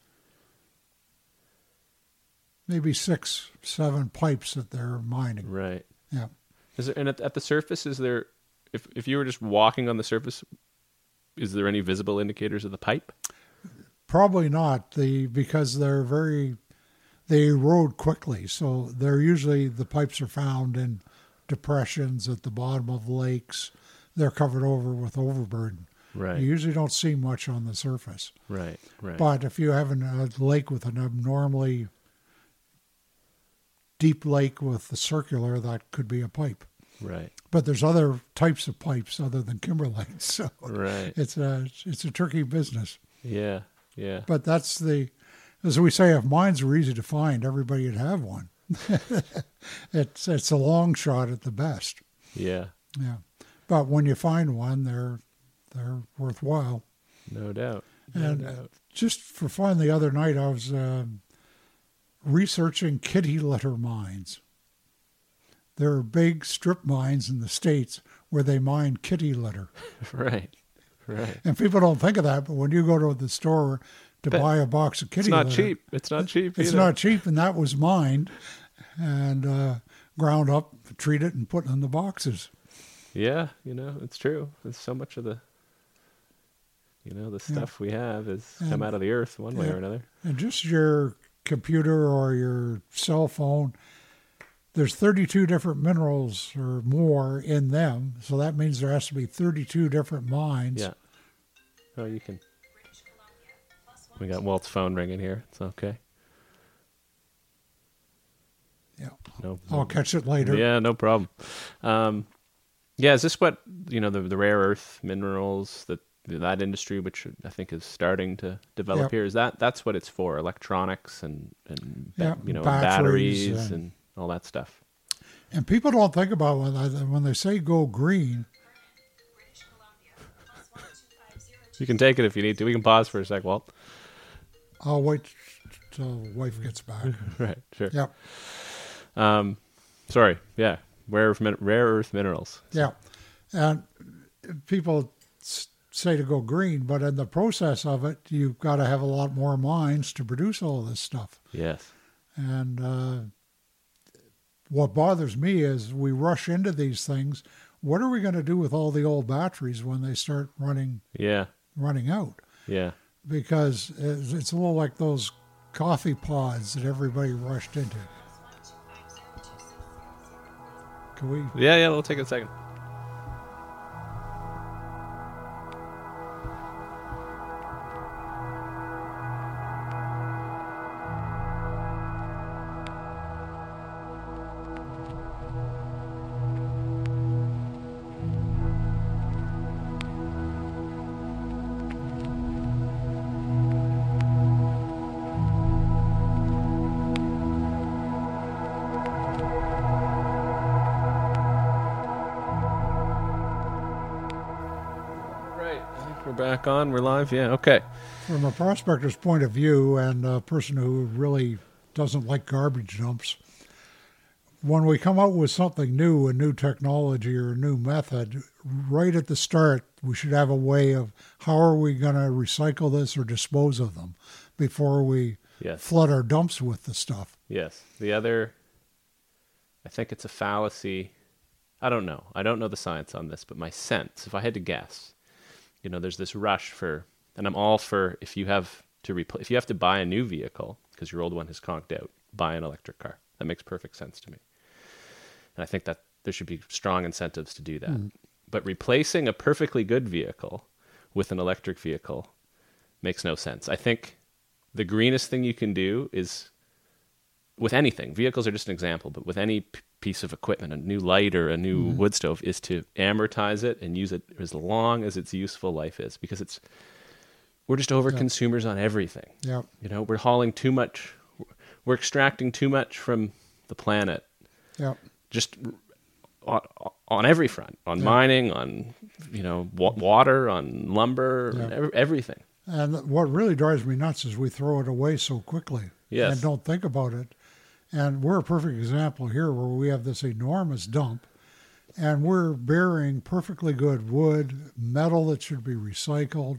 maybe 6, 7 pipes that they're mining. Right. Yeah. Is there, and at the surface, is there, if you were just walking on the surface, is there any visible indicators of the pipe? Probably not. Because they erode quickly. So the pipes are found in depressions at the bottom of lakes. They're covered over with overburden. Right. You usually don't see much on the surface. Right. But if you have a lake with an abnormally deep lake with the circular, that could be a pipe. Right. But there's other types of pipes other than kimberlite, so Right. it's a tricky business. Yeah. Yeah. But that's as we say, if mines were easy to find, everybody would have one. It's a long shot at the best. Yeah. Yeah, but when you find one, they're worthwhile. No doubt. And just for fun, the other night I was researching kitty litter mines. There are big strip mines in the States where they mine kitty litter. Right. And people don't think of that, but when you go to the store to buy a box of kitty litter... It's not cheap. It's not cheap It's either. not cheap, and that was mined and ground up, treated, and put in the boxes. Yeah, it's true. It's so much of the stuff we have has come out of the earth one way or another. And just your computer or your cell phone, there's 32 different minerals or more in them, so that means there has to be 32 different mines. Yeah. Oh, you can. We got Walt's phone ringing here. It's okay. Yeah. No. I'll catch it later. Yeah, no problem. Is this what the rare earth minerals that industry, which I think is starting to develop Yep. here, is that's what it's for? Electronics and Yeah, batteries batteries and all that stuff. And people don't think about when they say go green. You can take it if you need to. We can pause for a sec, Walt. I'll wait till the wife gets back. Right, sure. Yep. Sorry, yeah. Rare earth minerals. Yeah. And people say to go green, but in the process of it, you've got to have a lot more mines to produce all this stuff. Yes. And what bothers me is we rush into these things. What are we going to do with all the old batteries when they start running out? Yeah. Because it's a little like those coffee pods that everybody rushed into. Can we? Yeah, we'll take a second. We're back on. We're live. Yeah, okay. From a prospector's point of view and a person who really doesn't like garbage dumps, when we come out with something new, a new technology or a new method, right at the start, we should have a way of how are we going to recycle this or dispose of them before we flood our dumps with the stuff. Yes. The other, I think it's a fallacy. I don't know. I don't know the science on this, but my sense, if I had to guess, there's this rush for, and I'm all for, if you have to buy a new vehicle because your old one has conked out, buy an electric car. That makes perfect sense to me. And I think that there should be strong incentives to do that. Mm. But replacing a perfectly good vehicle with an electric vehicle makes no sense. I think the greenest thing you can do is, with anything, vehicles are just an example, but with any piece of equipment, a new light or a new wood stove, is to amortize it and use it as long as its useful life is, because we're just over consumers on everything. Yeah. We're hauling too much, we're extracting too much from the planet. Yeah. Just on every front, on mining, on water, on lumber, everything. And what really drives me nuts is we throw it away so quickly and don't think about it. And we're a perfect example here where we have this enormous dump and we're burying perfectly good wood, metal that should be recycled.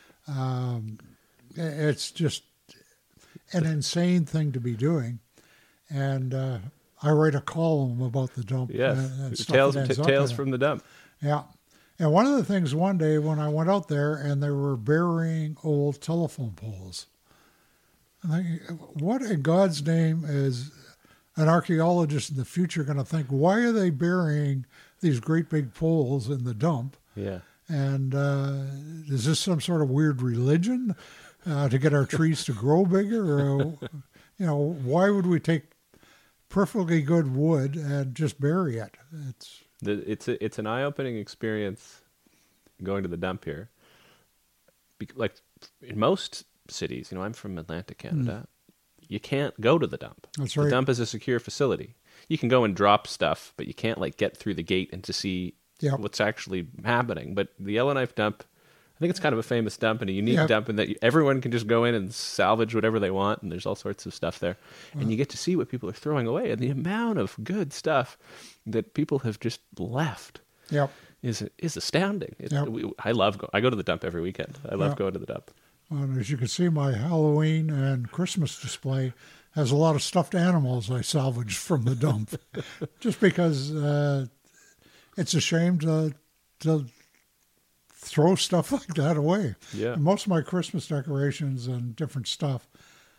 It's just an insane thing to be doing. And I write a column about the dump. Yes, and tales from the dump. Yeah. And one of the things one day when I went out there and they were burying old telephone poles, I think, what in God's name is an archaeologist in the future going to think? Why are they burying these great big poles in the dump? Yeah. And is this some sort of weird religion to get our trees to grow bigger? Or, why would we take perfectly good wood and just bury it? It's an eye-opening experience going to the dump here. Like in most cities, I'm from Atlantic Canada. You can't go to the dump. That's right. The dump is a secure facility. You can go and drop stuff, but you can't get through the gate and to see what's actually happening. But the Yellowknife dump, I think it's kind of a famous dump and a unique dump in that everyone can just go in and salvage whatever they want, and there's all sorts of stuff there. And you get to see what people are throwing away, and the amount of good stuff that people have just left is astounding. I go to the dump every weekend. I love going to the dump. And as you can see, my Halloween and Christmas display has a lot of stuffed animals I salvaged from the dump, just because it's a shame to throw stuff like that away. Yeah. And most of my Christmas decorations and different stuff,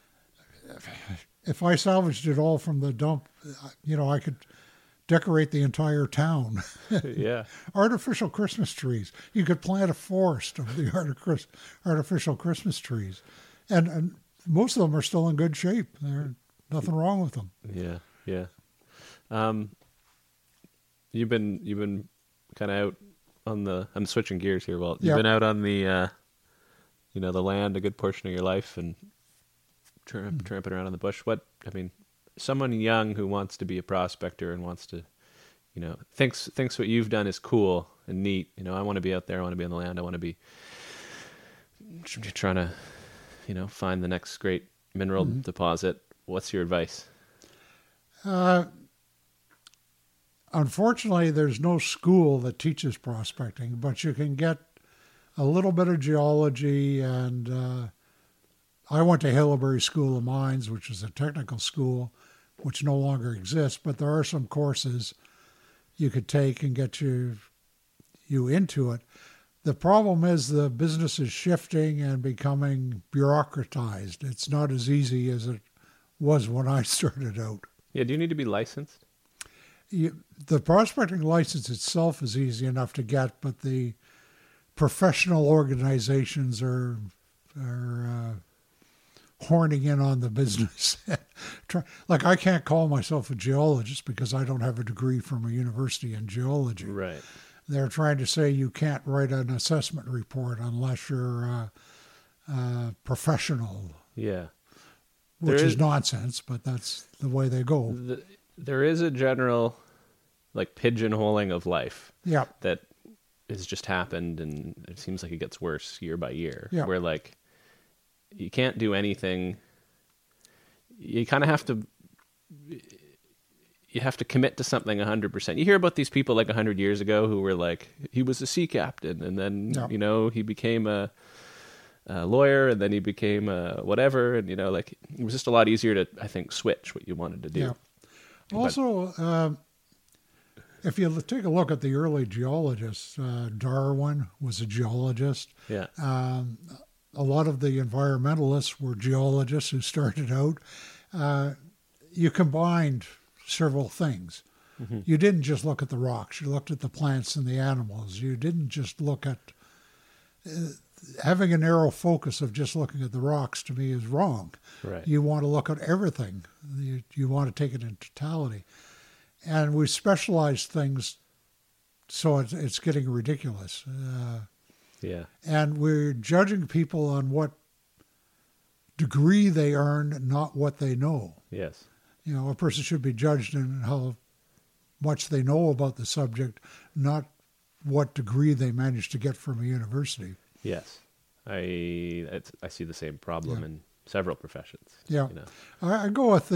if I salvaged it all from the dump, I could decorate the entire town. Yeah. Artificial Christmas trees. You could plant a forest of the artificial Christmas trees. And most of them are still in good shape. There's nothing wrong with them. Yeah, yeah. You've been kind of out on the, I'm switching gears here, Walt. You've been out on the, the land a good portion of your life and tramping around in the bush. Someone young who wants to be a prospector and wants to, thinks what you've done is cool and neat. I want to be out there. I want to be on the land. I want to be trying to, find the next great mineral deposit. What's your advice? Unfortunately, there's no school that teaches prospecting, but you can get a little bit of geology. And I went to Hilleberry School of Mines, which is a technical school, which no longer exists, but there are some courses you could take and get you into it. The problem is the business is shifting and becoming bureaucratized. It's not as easy as it was when I started out. Yeah, do you need to be licensed? The prospecting license itself is easy enough to get, but the professional organizations are horning in on the business. Like, I can't call myself a geologist because I don't have a degree from a university in geology. Right. They're trying to say you can't write an assessment report unless you're professional. Yeah. Which is nonsense, but that's the way they go. There is a general, pigeonholing of life. Yeah. That has just happened, and it seems like it gets worse year by year. Yeah. Where like you can't do anything. You kind of have to. You have to commit to something 100%. You hear about these people like 100 years ago who were like, he was a sea captain, and then he became a lawyer, and then he became a whatever, and like it was just a lot easier to, I think, switch what you wanted to do. Yeah. Also, if you take a look at the early geologists, Darwin was a geologist. Yeah. A lot of the environmentalists were geologists who started out. You combined several things. Mm-hmm. You didn't just look at the rocks. You looked at the plants and the animals. You didn't just look at... having a narrow focus of just looking at the rocks, to me, is wrong. Right. You want to look at everything. You want to take it in totality. And we specialize things so it's getting ridiculous. Yeah. And we're judging people on what degree they earn, not what they know. Yes. A person should be judged in how much they know about the subject, not what degree they managed to get from a university. Yes. I see the same problem in several professions. Yeah. I go with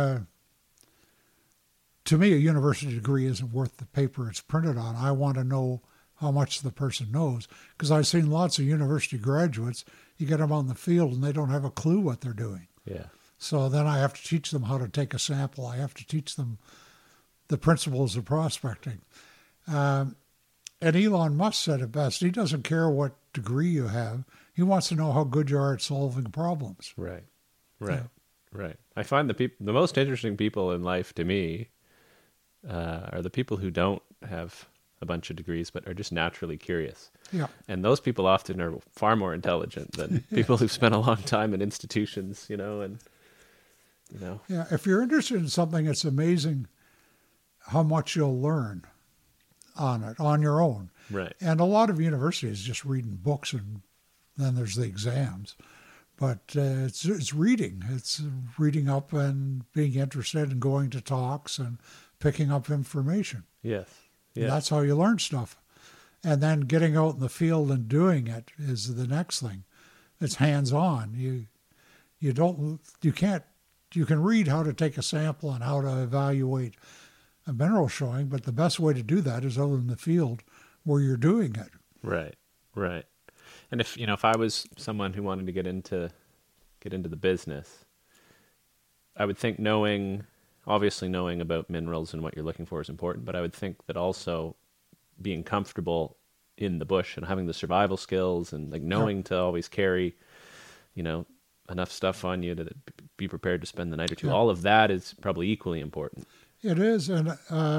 to me, a university degree isn't worth the paper it's printed on. I want to know how much the person knows, because I've seen lots of university graduates, you get them on the field and they don't have a clue what they're doing. Yeah. So then I have to teach them how to take a sample. I have to teach them the principles of prospecting. And Elon Musk said it best. He doesn't care what degree you have. He wants to know how good you are at solving problems. Right. Right. I find the most interesting people in life to me are the people who don't have a bunch of degrees but are just naturally curious. Yeah. And those people often are far more intelligent than people who've spent a long time in institutions, Yeah, if you're interested in something, it's amazing how much you'll learn on it, on your own. Right. And a lot of universities just reading books, and then there's the exams. But it's reading. It's reading up and being interested and going to talks and picking up information. Yes. And that's how you learn stuff. And then getting out in the field and doing it is the next thing. It's hands-on. You can read how to take a sample and how to evaluate a mineral showing, but the best way to do that is out in the field where you're doing it. Right. And if I was someone who wanted to get into the business, I would think obviously knowing about minerals and what you're looking for is important, but I would think that also being comfortable in the bush and having the survival skills and like knowing to always carry, enough stuff on you to be prepared to spend the night or two. Yeah. All of that is probably equally important. It is. And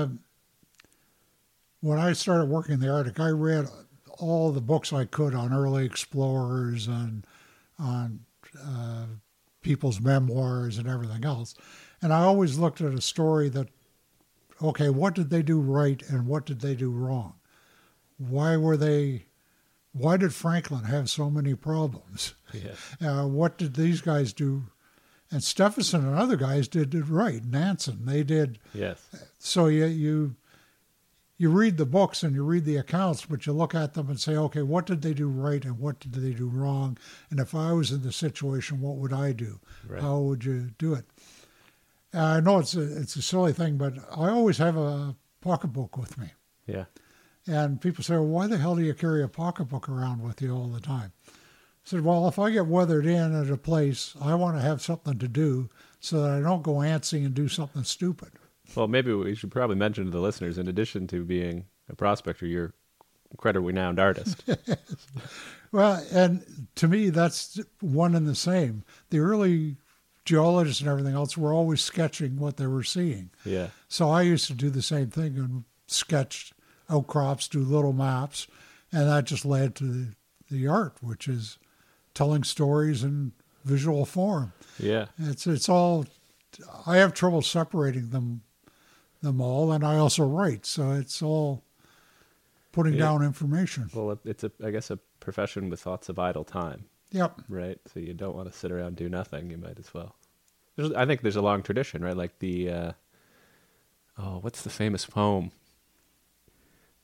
when I started working in the Arctic, I read all the books I could on early explorers and on people's memoirs and everything else. And I always looked at a story that, okay, what did they do right and what did they do wrong? Why did Franklin have so many problems? Yes. What did these guys do? And Stephenson and other guys did it right. Nansen, they did. Yes. So you read the books and you read the accounts, but you look at them and say, okay, what did they do right and what did they do wrong? And if I was in the situation, what would I do? Right. How would you do it? I know it's a silly thing, but I always have a pocketbook with me. Yeah. And people say, well, why the hell do you carry a pocketbook around with you all the time? I said, well, if I get weathered in at a place, I want to have something to do so that I don't go antsy and do something stupid. Well, maybe we should probably mention to the listeners, in addition to being a prospector, you're a incredibly renowned artist. Well, and to me, that's one and the same. The early geologists and everything else were always sketching what they were seeing. Yeah. So I used to do the same thing and sketch outcrops, do little maps, and that just led to the art, which is telling stories in visual form. Yeah. It's all, I have trouble separating them all, and I also write, so it's all putting down information. Well, it's I guess a profession with lots of idle time. Yep. Right? So you don't want to sit around and do nothing. You might as well. I think there's a long tradition, right? Like the, what's the famous poem?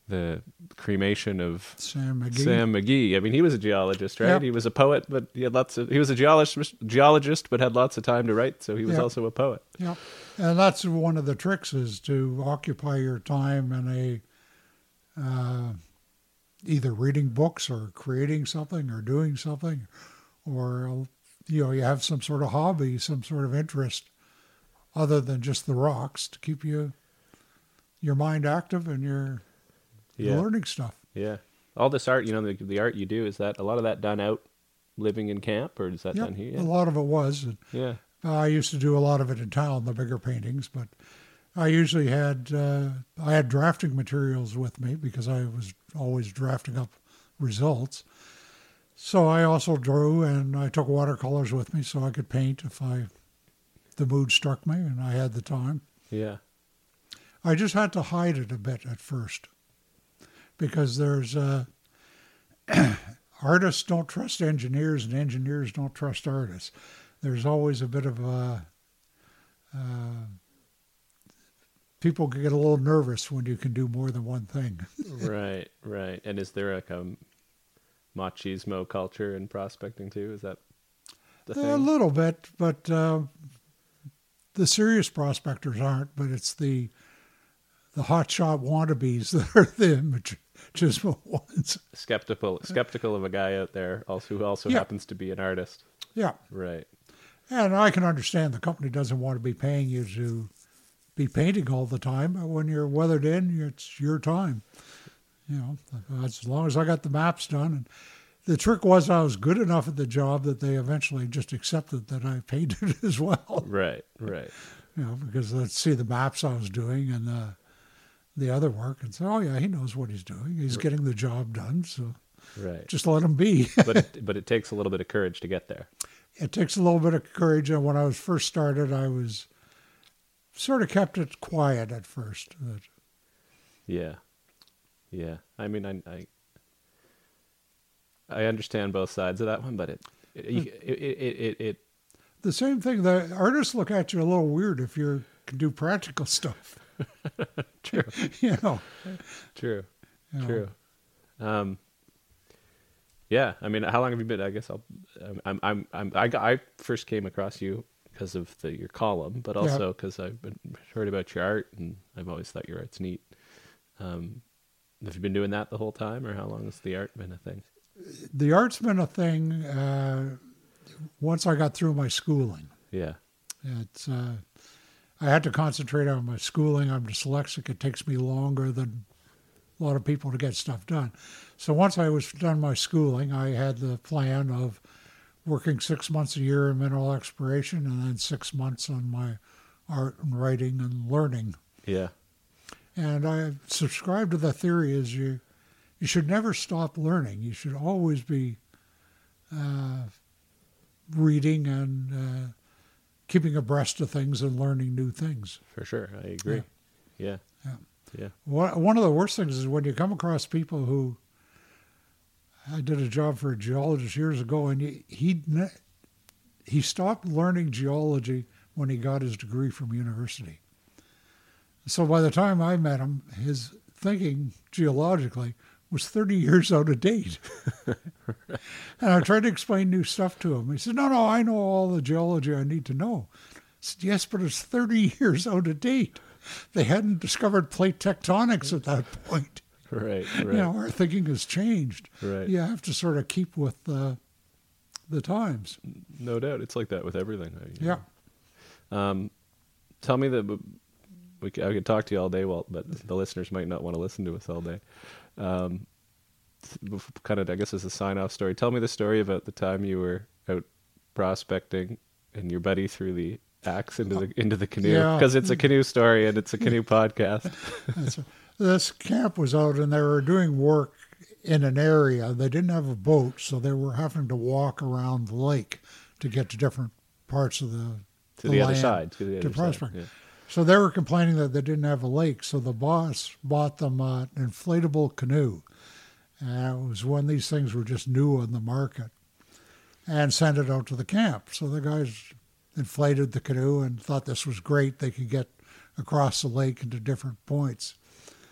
the cremation of Sam McGee. Sam McGee. I mean, he was a geologist, right? Yep. He was a poet, but he was a geologist, but had lots of time to write, so he was Yep. also a poet. Yeah, and that's one of the tricks, is to occupy your time in either reading books or creating something or doing something, or you have some sort of hobby, some sort of interest other than just the rocks, to keep your mind active and you're learning stuff. Yeah. All this art, the art you do, is that a lot of that done out living in camp, or is that done here? A lot of it was. Yeah. I used to do a lot of it in town, the bigger paintings, but I usually had I had drafting materials with me because I was always drafting up results. So I also drew, and I took watercolors with me so I could paint if the mood struck me and I had the time. Yeah. I just had to hide it a bit at first, because there's artists don't trust engineers and engineers don't trust artists. There's always a bit of people can get a little nervous when you can do more than one thing. Right. And is there like a machismo culture in prospecting too? Is that the thing? A little bit, but the serious prospectors aren't. But it's the hotshot wannabes that are the machismo ones. Skeptical of a guy out there who also happens to be an artist. Yeah. Right. And I can understand the company doesn't want to be paying you to be painting all the time, but when you're weathered in, it's your time. As long as I got the maps done. And the trick was I was good enough at the job that they eventually just accepted that I painted as well. Right. Because they'd see the maps I was doing and the other work and say, oh yeah, he knows what he's doing. He's getting the job done, so just let him be. but it takes a little bit of courage to get there. It takes a little bit of courage, and when I was first started, I was sort of kept it quiet at first. Yeah. I mean, I understand both sides of that one, but it the same thing. The artists look at you a little weird if you can do practical stuff. True. True. Yeah. I mean, how long have you been? I guess I first came across you because of your column, but also because I've heard about your art, and I've always thought your art's neat. Have you been doing that the whole time, or how long has the art been a thing? The art's been a thing once I got through my schooling. Yeah. It's I had to concentrate on my schooling. I'm dyslexic. It takes me longer than a lot of people to get stuff done. So once I was done my schooling, I had the plan of working 6 months a year in mineral exploration and then 6 months on my art and writing and learning. Yeah. And I subscribe to the theory is you should never stop learning. You should always be reading and keeping abreast of things and learning new things. For sure. I agree. Yeah. One of the worst things is when you come across people who, I did a job for a geologist years ago, and he stopped learning geology when he got his degree from university. So by the time I met him, his thinking geologically was 30 years out of date. And I tried to explain new stuff to him. He said, no, I know all the geology I need to know. I said, yes, but it's 30 years out of date. They hadn't discovered plate tectonics at that point. Right. Our thinking has changed. Right. You have to sort of keep with the times. No doubt. It's like that with everything. Yeah. Tell me that I could talk to you all day, Walt, but the listeners might not want to listen to us all day. Kind of, I guess, as a sign-off story. Tell me the story about the time you were out prospecting and your buddy threw the axe into the canoe, because it's a canoe story and it's a canoe podcast. This camp was out and they were doing work in an area. They didn't have a boat, so they were having to walk around the lake to get to different parts of the other side. To prospect. Yeah. So they were complaining that they didn't have a lake, so the boss bought them an inflatable canoe. And it was when these things were just new on the market, and sent it out to the camp. So the guys inflated the canoe and thought this was great. They could get across the lake into different points.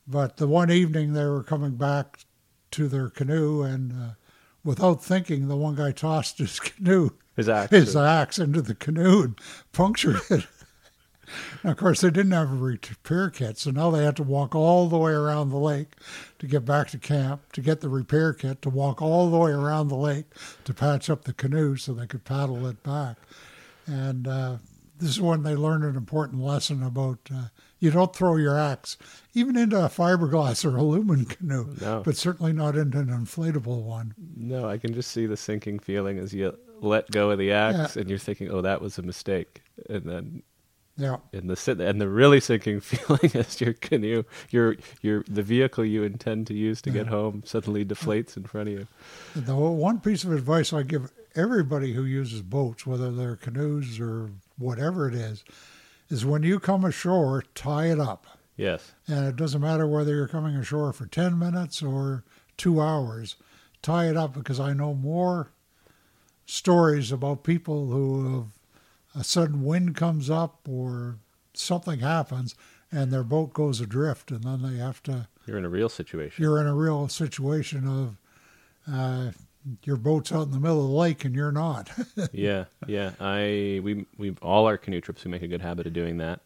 But the one evening they were coming back to their canoe, and without thinking, the one guy tossed his axe into the canoe and punctured it. And of course, they didn't have a repair kit, so now they had to walk all the way around the lake to get back to camp, to get the repair kit, to walk all the way around the lake to patch up the canoe so they could paddle it back. And this is when they learned an important lesson about you don't throw your axe even into a fiberglass or aluminum canoe, but certainly not into an inflatable one. No, I can just see the sinking feeling as you let go of the axe, and you're thinking, "Oh, that was a mistake," and then. Yeah, and the really sinking feeling as your canoe, the vehicle you intend to use to get home suddenly deflates in front of you. The one piece of advice I give everybody who uses boats, whether they're canoes or whatever it is when you come ashore, tie it up. Yes. And it doesn't matter whether you're coming ashore for 10 minutes or 2 hours. Tie it up, because I know more stories about people who have a sudden wind comes up or something happens and their boat goes adrift, and then they have to... You're in a real situation. You're in a real situation of your boat's out in the middle of the lake and you're not. Yeah. We all our canoe trips, we make a good habit of doing that.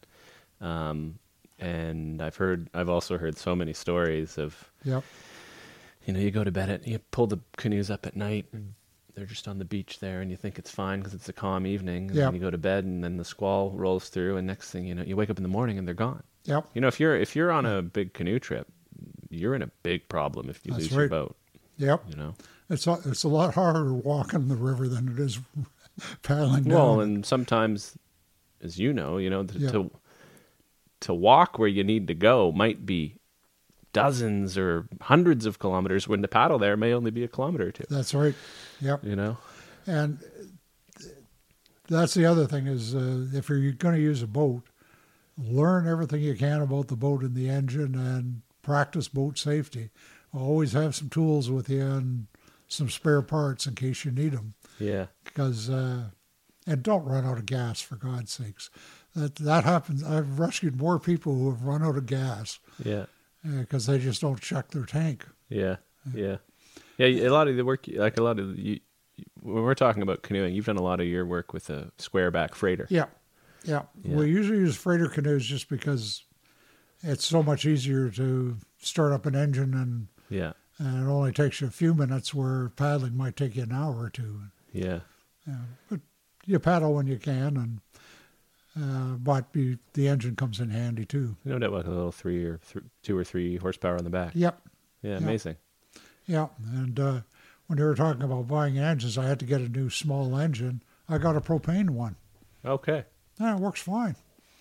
And I've also heard so many stories of, Yep. You go to bed you pull the canoes up at night and they're just on the beach there, and you think it's fine because it's a calm evening. And then you go to bed, and then the squall rolls through, and next thing you know, you wake up in the morning and they're gone. Yep. If you're on a big canoe trip, you're in a big problem if you lose your boat. Yep. It's a lot harder walking the river than it is paddling down. Well, and sometimes, as to walk where you need to go might be dozens or hundreds of kilometers, when the paddle there may only be a kilometer or two. That's right. Yep. And that's the other thing is if you're going to use a boat, learn everything you can about the boat and the engine and practice boat safety. Always have some tools with you and some spare parts in case you need them. Yeah. Because, and don't run out of gas, for God's sakes. That happens. I've rescued more people who have run out of gas. Yeah. Because they just don't check their tank. Yeah. A lot of the work, when we're talking about canoeing, you've done a lot of your work with a square back freighter. Yeah. We usually use freighter canoes just because it's so much easier to start up an engine, and it only takes you a few minutes, where paddling might take you an hour or two. Yeah. But you paddle when you can, and but the engine comes in handy too. No doubt, like a little 2 or 3 horsepower on the back. Yep. Yeah, amazing. Yeah, and when you were talking about buying engines, I had to get a new small engine. I got a propane one. Okay. Yeah, it works fine.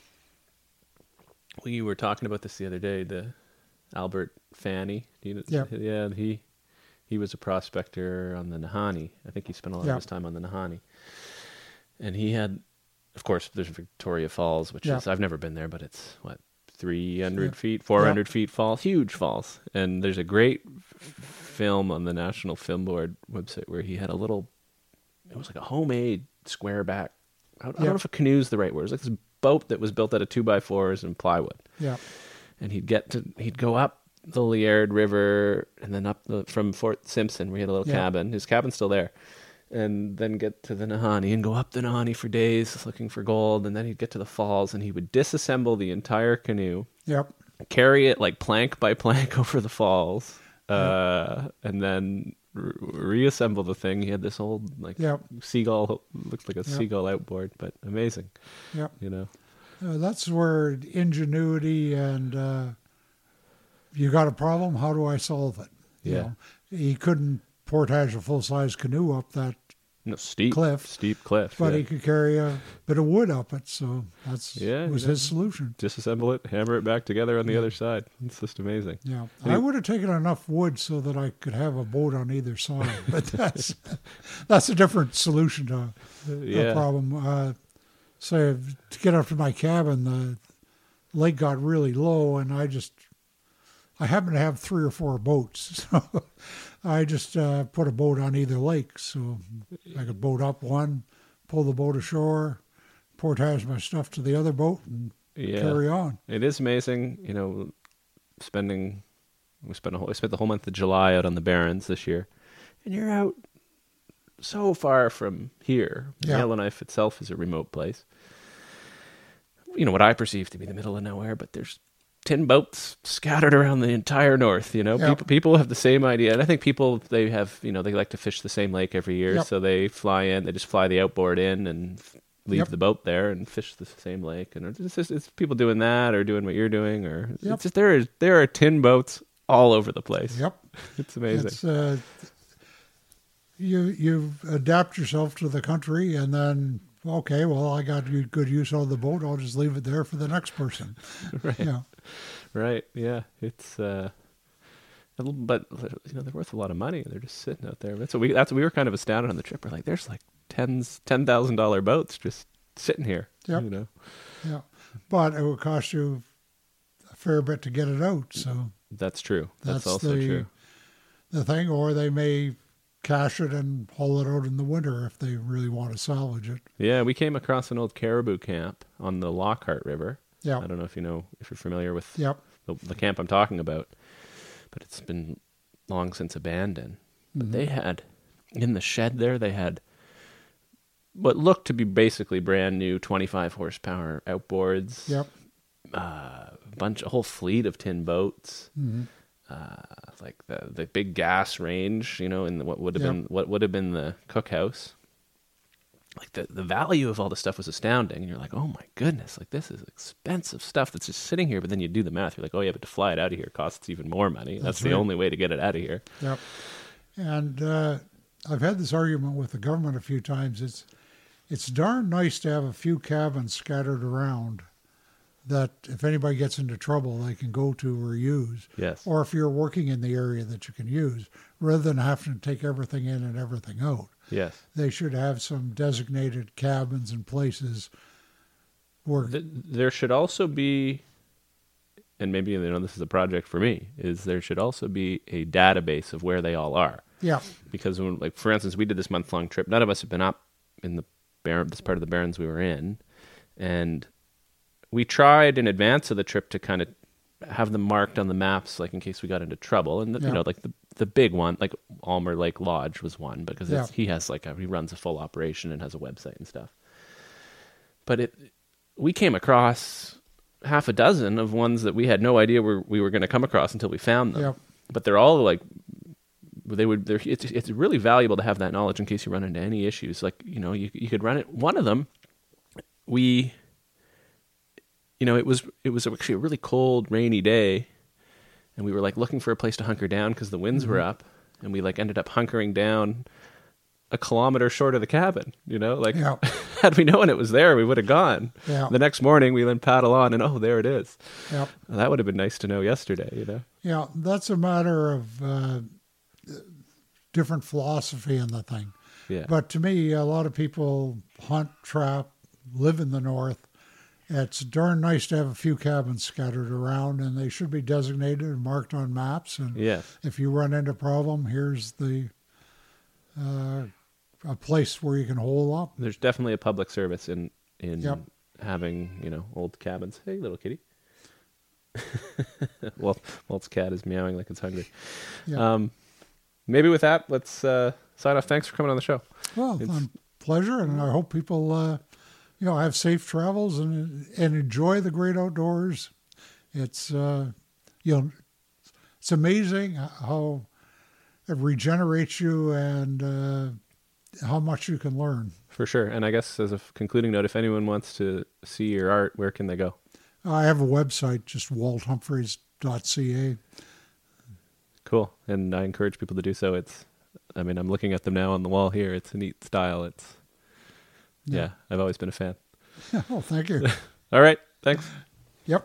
We were talking about this the other day, the Albert Fanny. Yeah. Yeah, he was a prospector on the Nahanni. I think he spent a lot of his time on the Nahanni. And he had, of course, there's Victoria Falls, which is, I've never been there, but it's, 300 feet, 400 feet falls, huge falls. And there's a great film on the National Film Board website where he had it was like a homemade square back. I don't know if a canoe's the right word. It was like this boat that was built out of 2x4s and plywood. Yeah. And he'd go up the Liard River and then up from Fort Simpson, where he had a little cabin. His cabin's still there. And then get to the Nahanni and go up the Nahanni for days looking for gold. And then he'd get to the falls and he would disassemble the entire canoe. Yep. Carry it like plank by plank over the falls. And then reassemble the thing. He had this old seagull, looks like a seagull outboard, but amazing. Yep. That's where ingenuity and you got a problem, how do I solve it? He couldn't portage a full-size canoe up that steep cliff, but he could carry a bit of wood up it, so was his solution. Disassemble it, hammer it back together on the other side. It's just amazing. Yeah, I would have taken enough wood so that I could have a boat on either side, but that's a different solution to the problem. So to get up to my cabin, the lake got really low, and I happen to have 3 or 4 boats, so I just put a boat on either lake, so I could boat up one, pull the boat ashore, portage my stuff to the other boat, and carry on. It is amazing, we spent the whole month of July out on the Barrens this year, and you're out so far from here. Yeah. Yellowknife itself is a remote place. You know, what I perceive to be the middle of nowhere, but there's tin boats scattered around the entire north. You know, Yeah. people have the same idea, and I think people, they have, you know, they like to fish the same lake every year, Yep. so they fly in, they just fly the outboard in and leave Yep. the boat there and fish the same lake. And it's people doing that or doing what you're doing, or Yep. it's just there are tin boats all over the place. Yep. It's amazing. It's, you adapt yourself to the country, and then, okay, well, I got good use out of the boat. I'll just leave it there for the next person. Right. Yeah. Right. Yeah. It's but you know, they're worth a lot of money. They're just sitting out there. We were kind of astounded on the trip. We're like, there's like $10,000 boats just sitting here. Yep. You know. Yeah. But it would cost you a fair bit to get it out. So That's true. That's that's also true. the thing. Or they may cash it and haul it out in the winter if they really want to salvage it. Yeah, we came across an old caribou camp on the Lockhart River. Yeah. I don't know if you're familiar with Yep. the camp I'm talking about, but it's been long since abandoned. But they had, in the shed there, they had what looked to be basically brand new 25 horsepower outboards. Yep. A whole fleet of tin boats. Mm-hmm. Like the big gas range, you know, in what would have been the cookhouse. Like the value of all the stuff was astounding, and you're like, oh my goodness, like this is expensive stuff that's just sitting here. But then you do the math, you're like, oh yeah, but to fly it out of here costs even more money. That's the right. only way to get it out of here. Yep. And I've had this argument with the government a few times. It's darn nice to have a few cabins scattered around that if anybody gets into trouble, they can go to or use. Yes. Or if you're working in the area that you can use, rather than having to take everything in and everything out. Yes. They should have some designated cabins and places where... There should also be, and maybe this is a project for me, is there should also be a database of where they all are. Yeah. Because when, like, for instance, we did this month-long trip. None of us have been up in this part of the Barrens we were in, and we tried in advance of the trip to kind of have them marked on the maps, like in case we got into trouble. And you know, like the big one, like Almer Lake Lodge was one, because he has he runs a full operation and has a website and stuff. But we came across half a dozen of ones that we had no idea we were going to come across until we found them. Yep. But they're all like, it's really valuable to have that knowledge in case you run into any issues. Like, you know, you could run it. One of them, it was actually a really cold, rainy day, and we were like looking for a place to hunker down because the winds were up, and we like ended up hunkering down a kilometer short of the cabin. You know, like had we known it was there, we would have gone. Yeah. The next morning, we then paddle on, and there it is. Yep. Well, that would have been nice to know yesterday. You know. Yeah, that's a matter of different philosophy in the thing. Yeah. But to me, a lot of people hunt, trap, live in the north. It's darn nice to have a few cabins scattered around, and they should be designated and marked on maps. And if you run into a problem, here's a place where you can hole up. There's definitely a public service in having, old cabins. Hey, little kitty. Walt's cat is meowing like it's hungry. Yeah. Maybe with that, let's sign off. Thanks for coming on the show. Well, pleasure, and I hope people, have safe travels and enjoy the great outdoors. It's, it's amazing how it regenerates you and how much you can learn. For sure. And I guess as a concluding note, if anyone wants to see your art, where can they go? I have a website, just walthumphreys.ca. Cool. And I encourage people to do so. I'm looking at them now on the wall here. It's a neat style. I've always been a fan. Oh, thank you. All right. Thanks. Yep.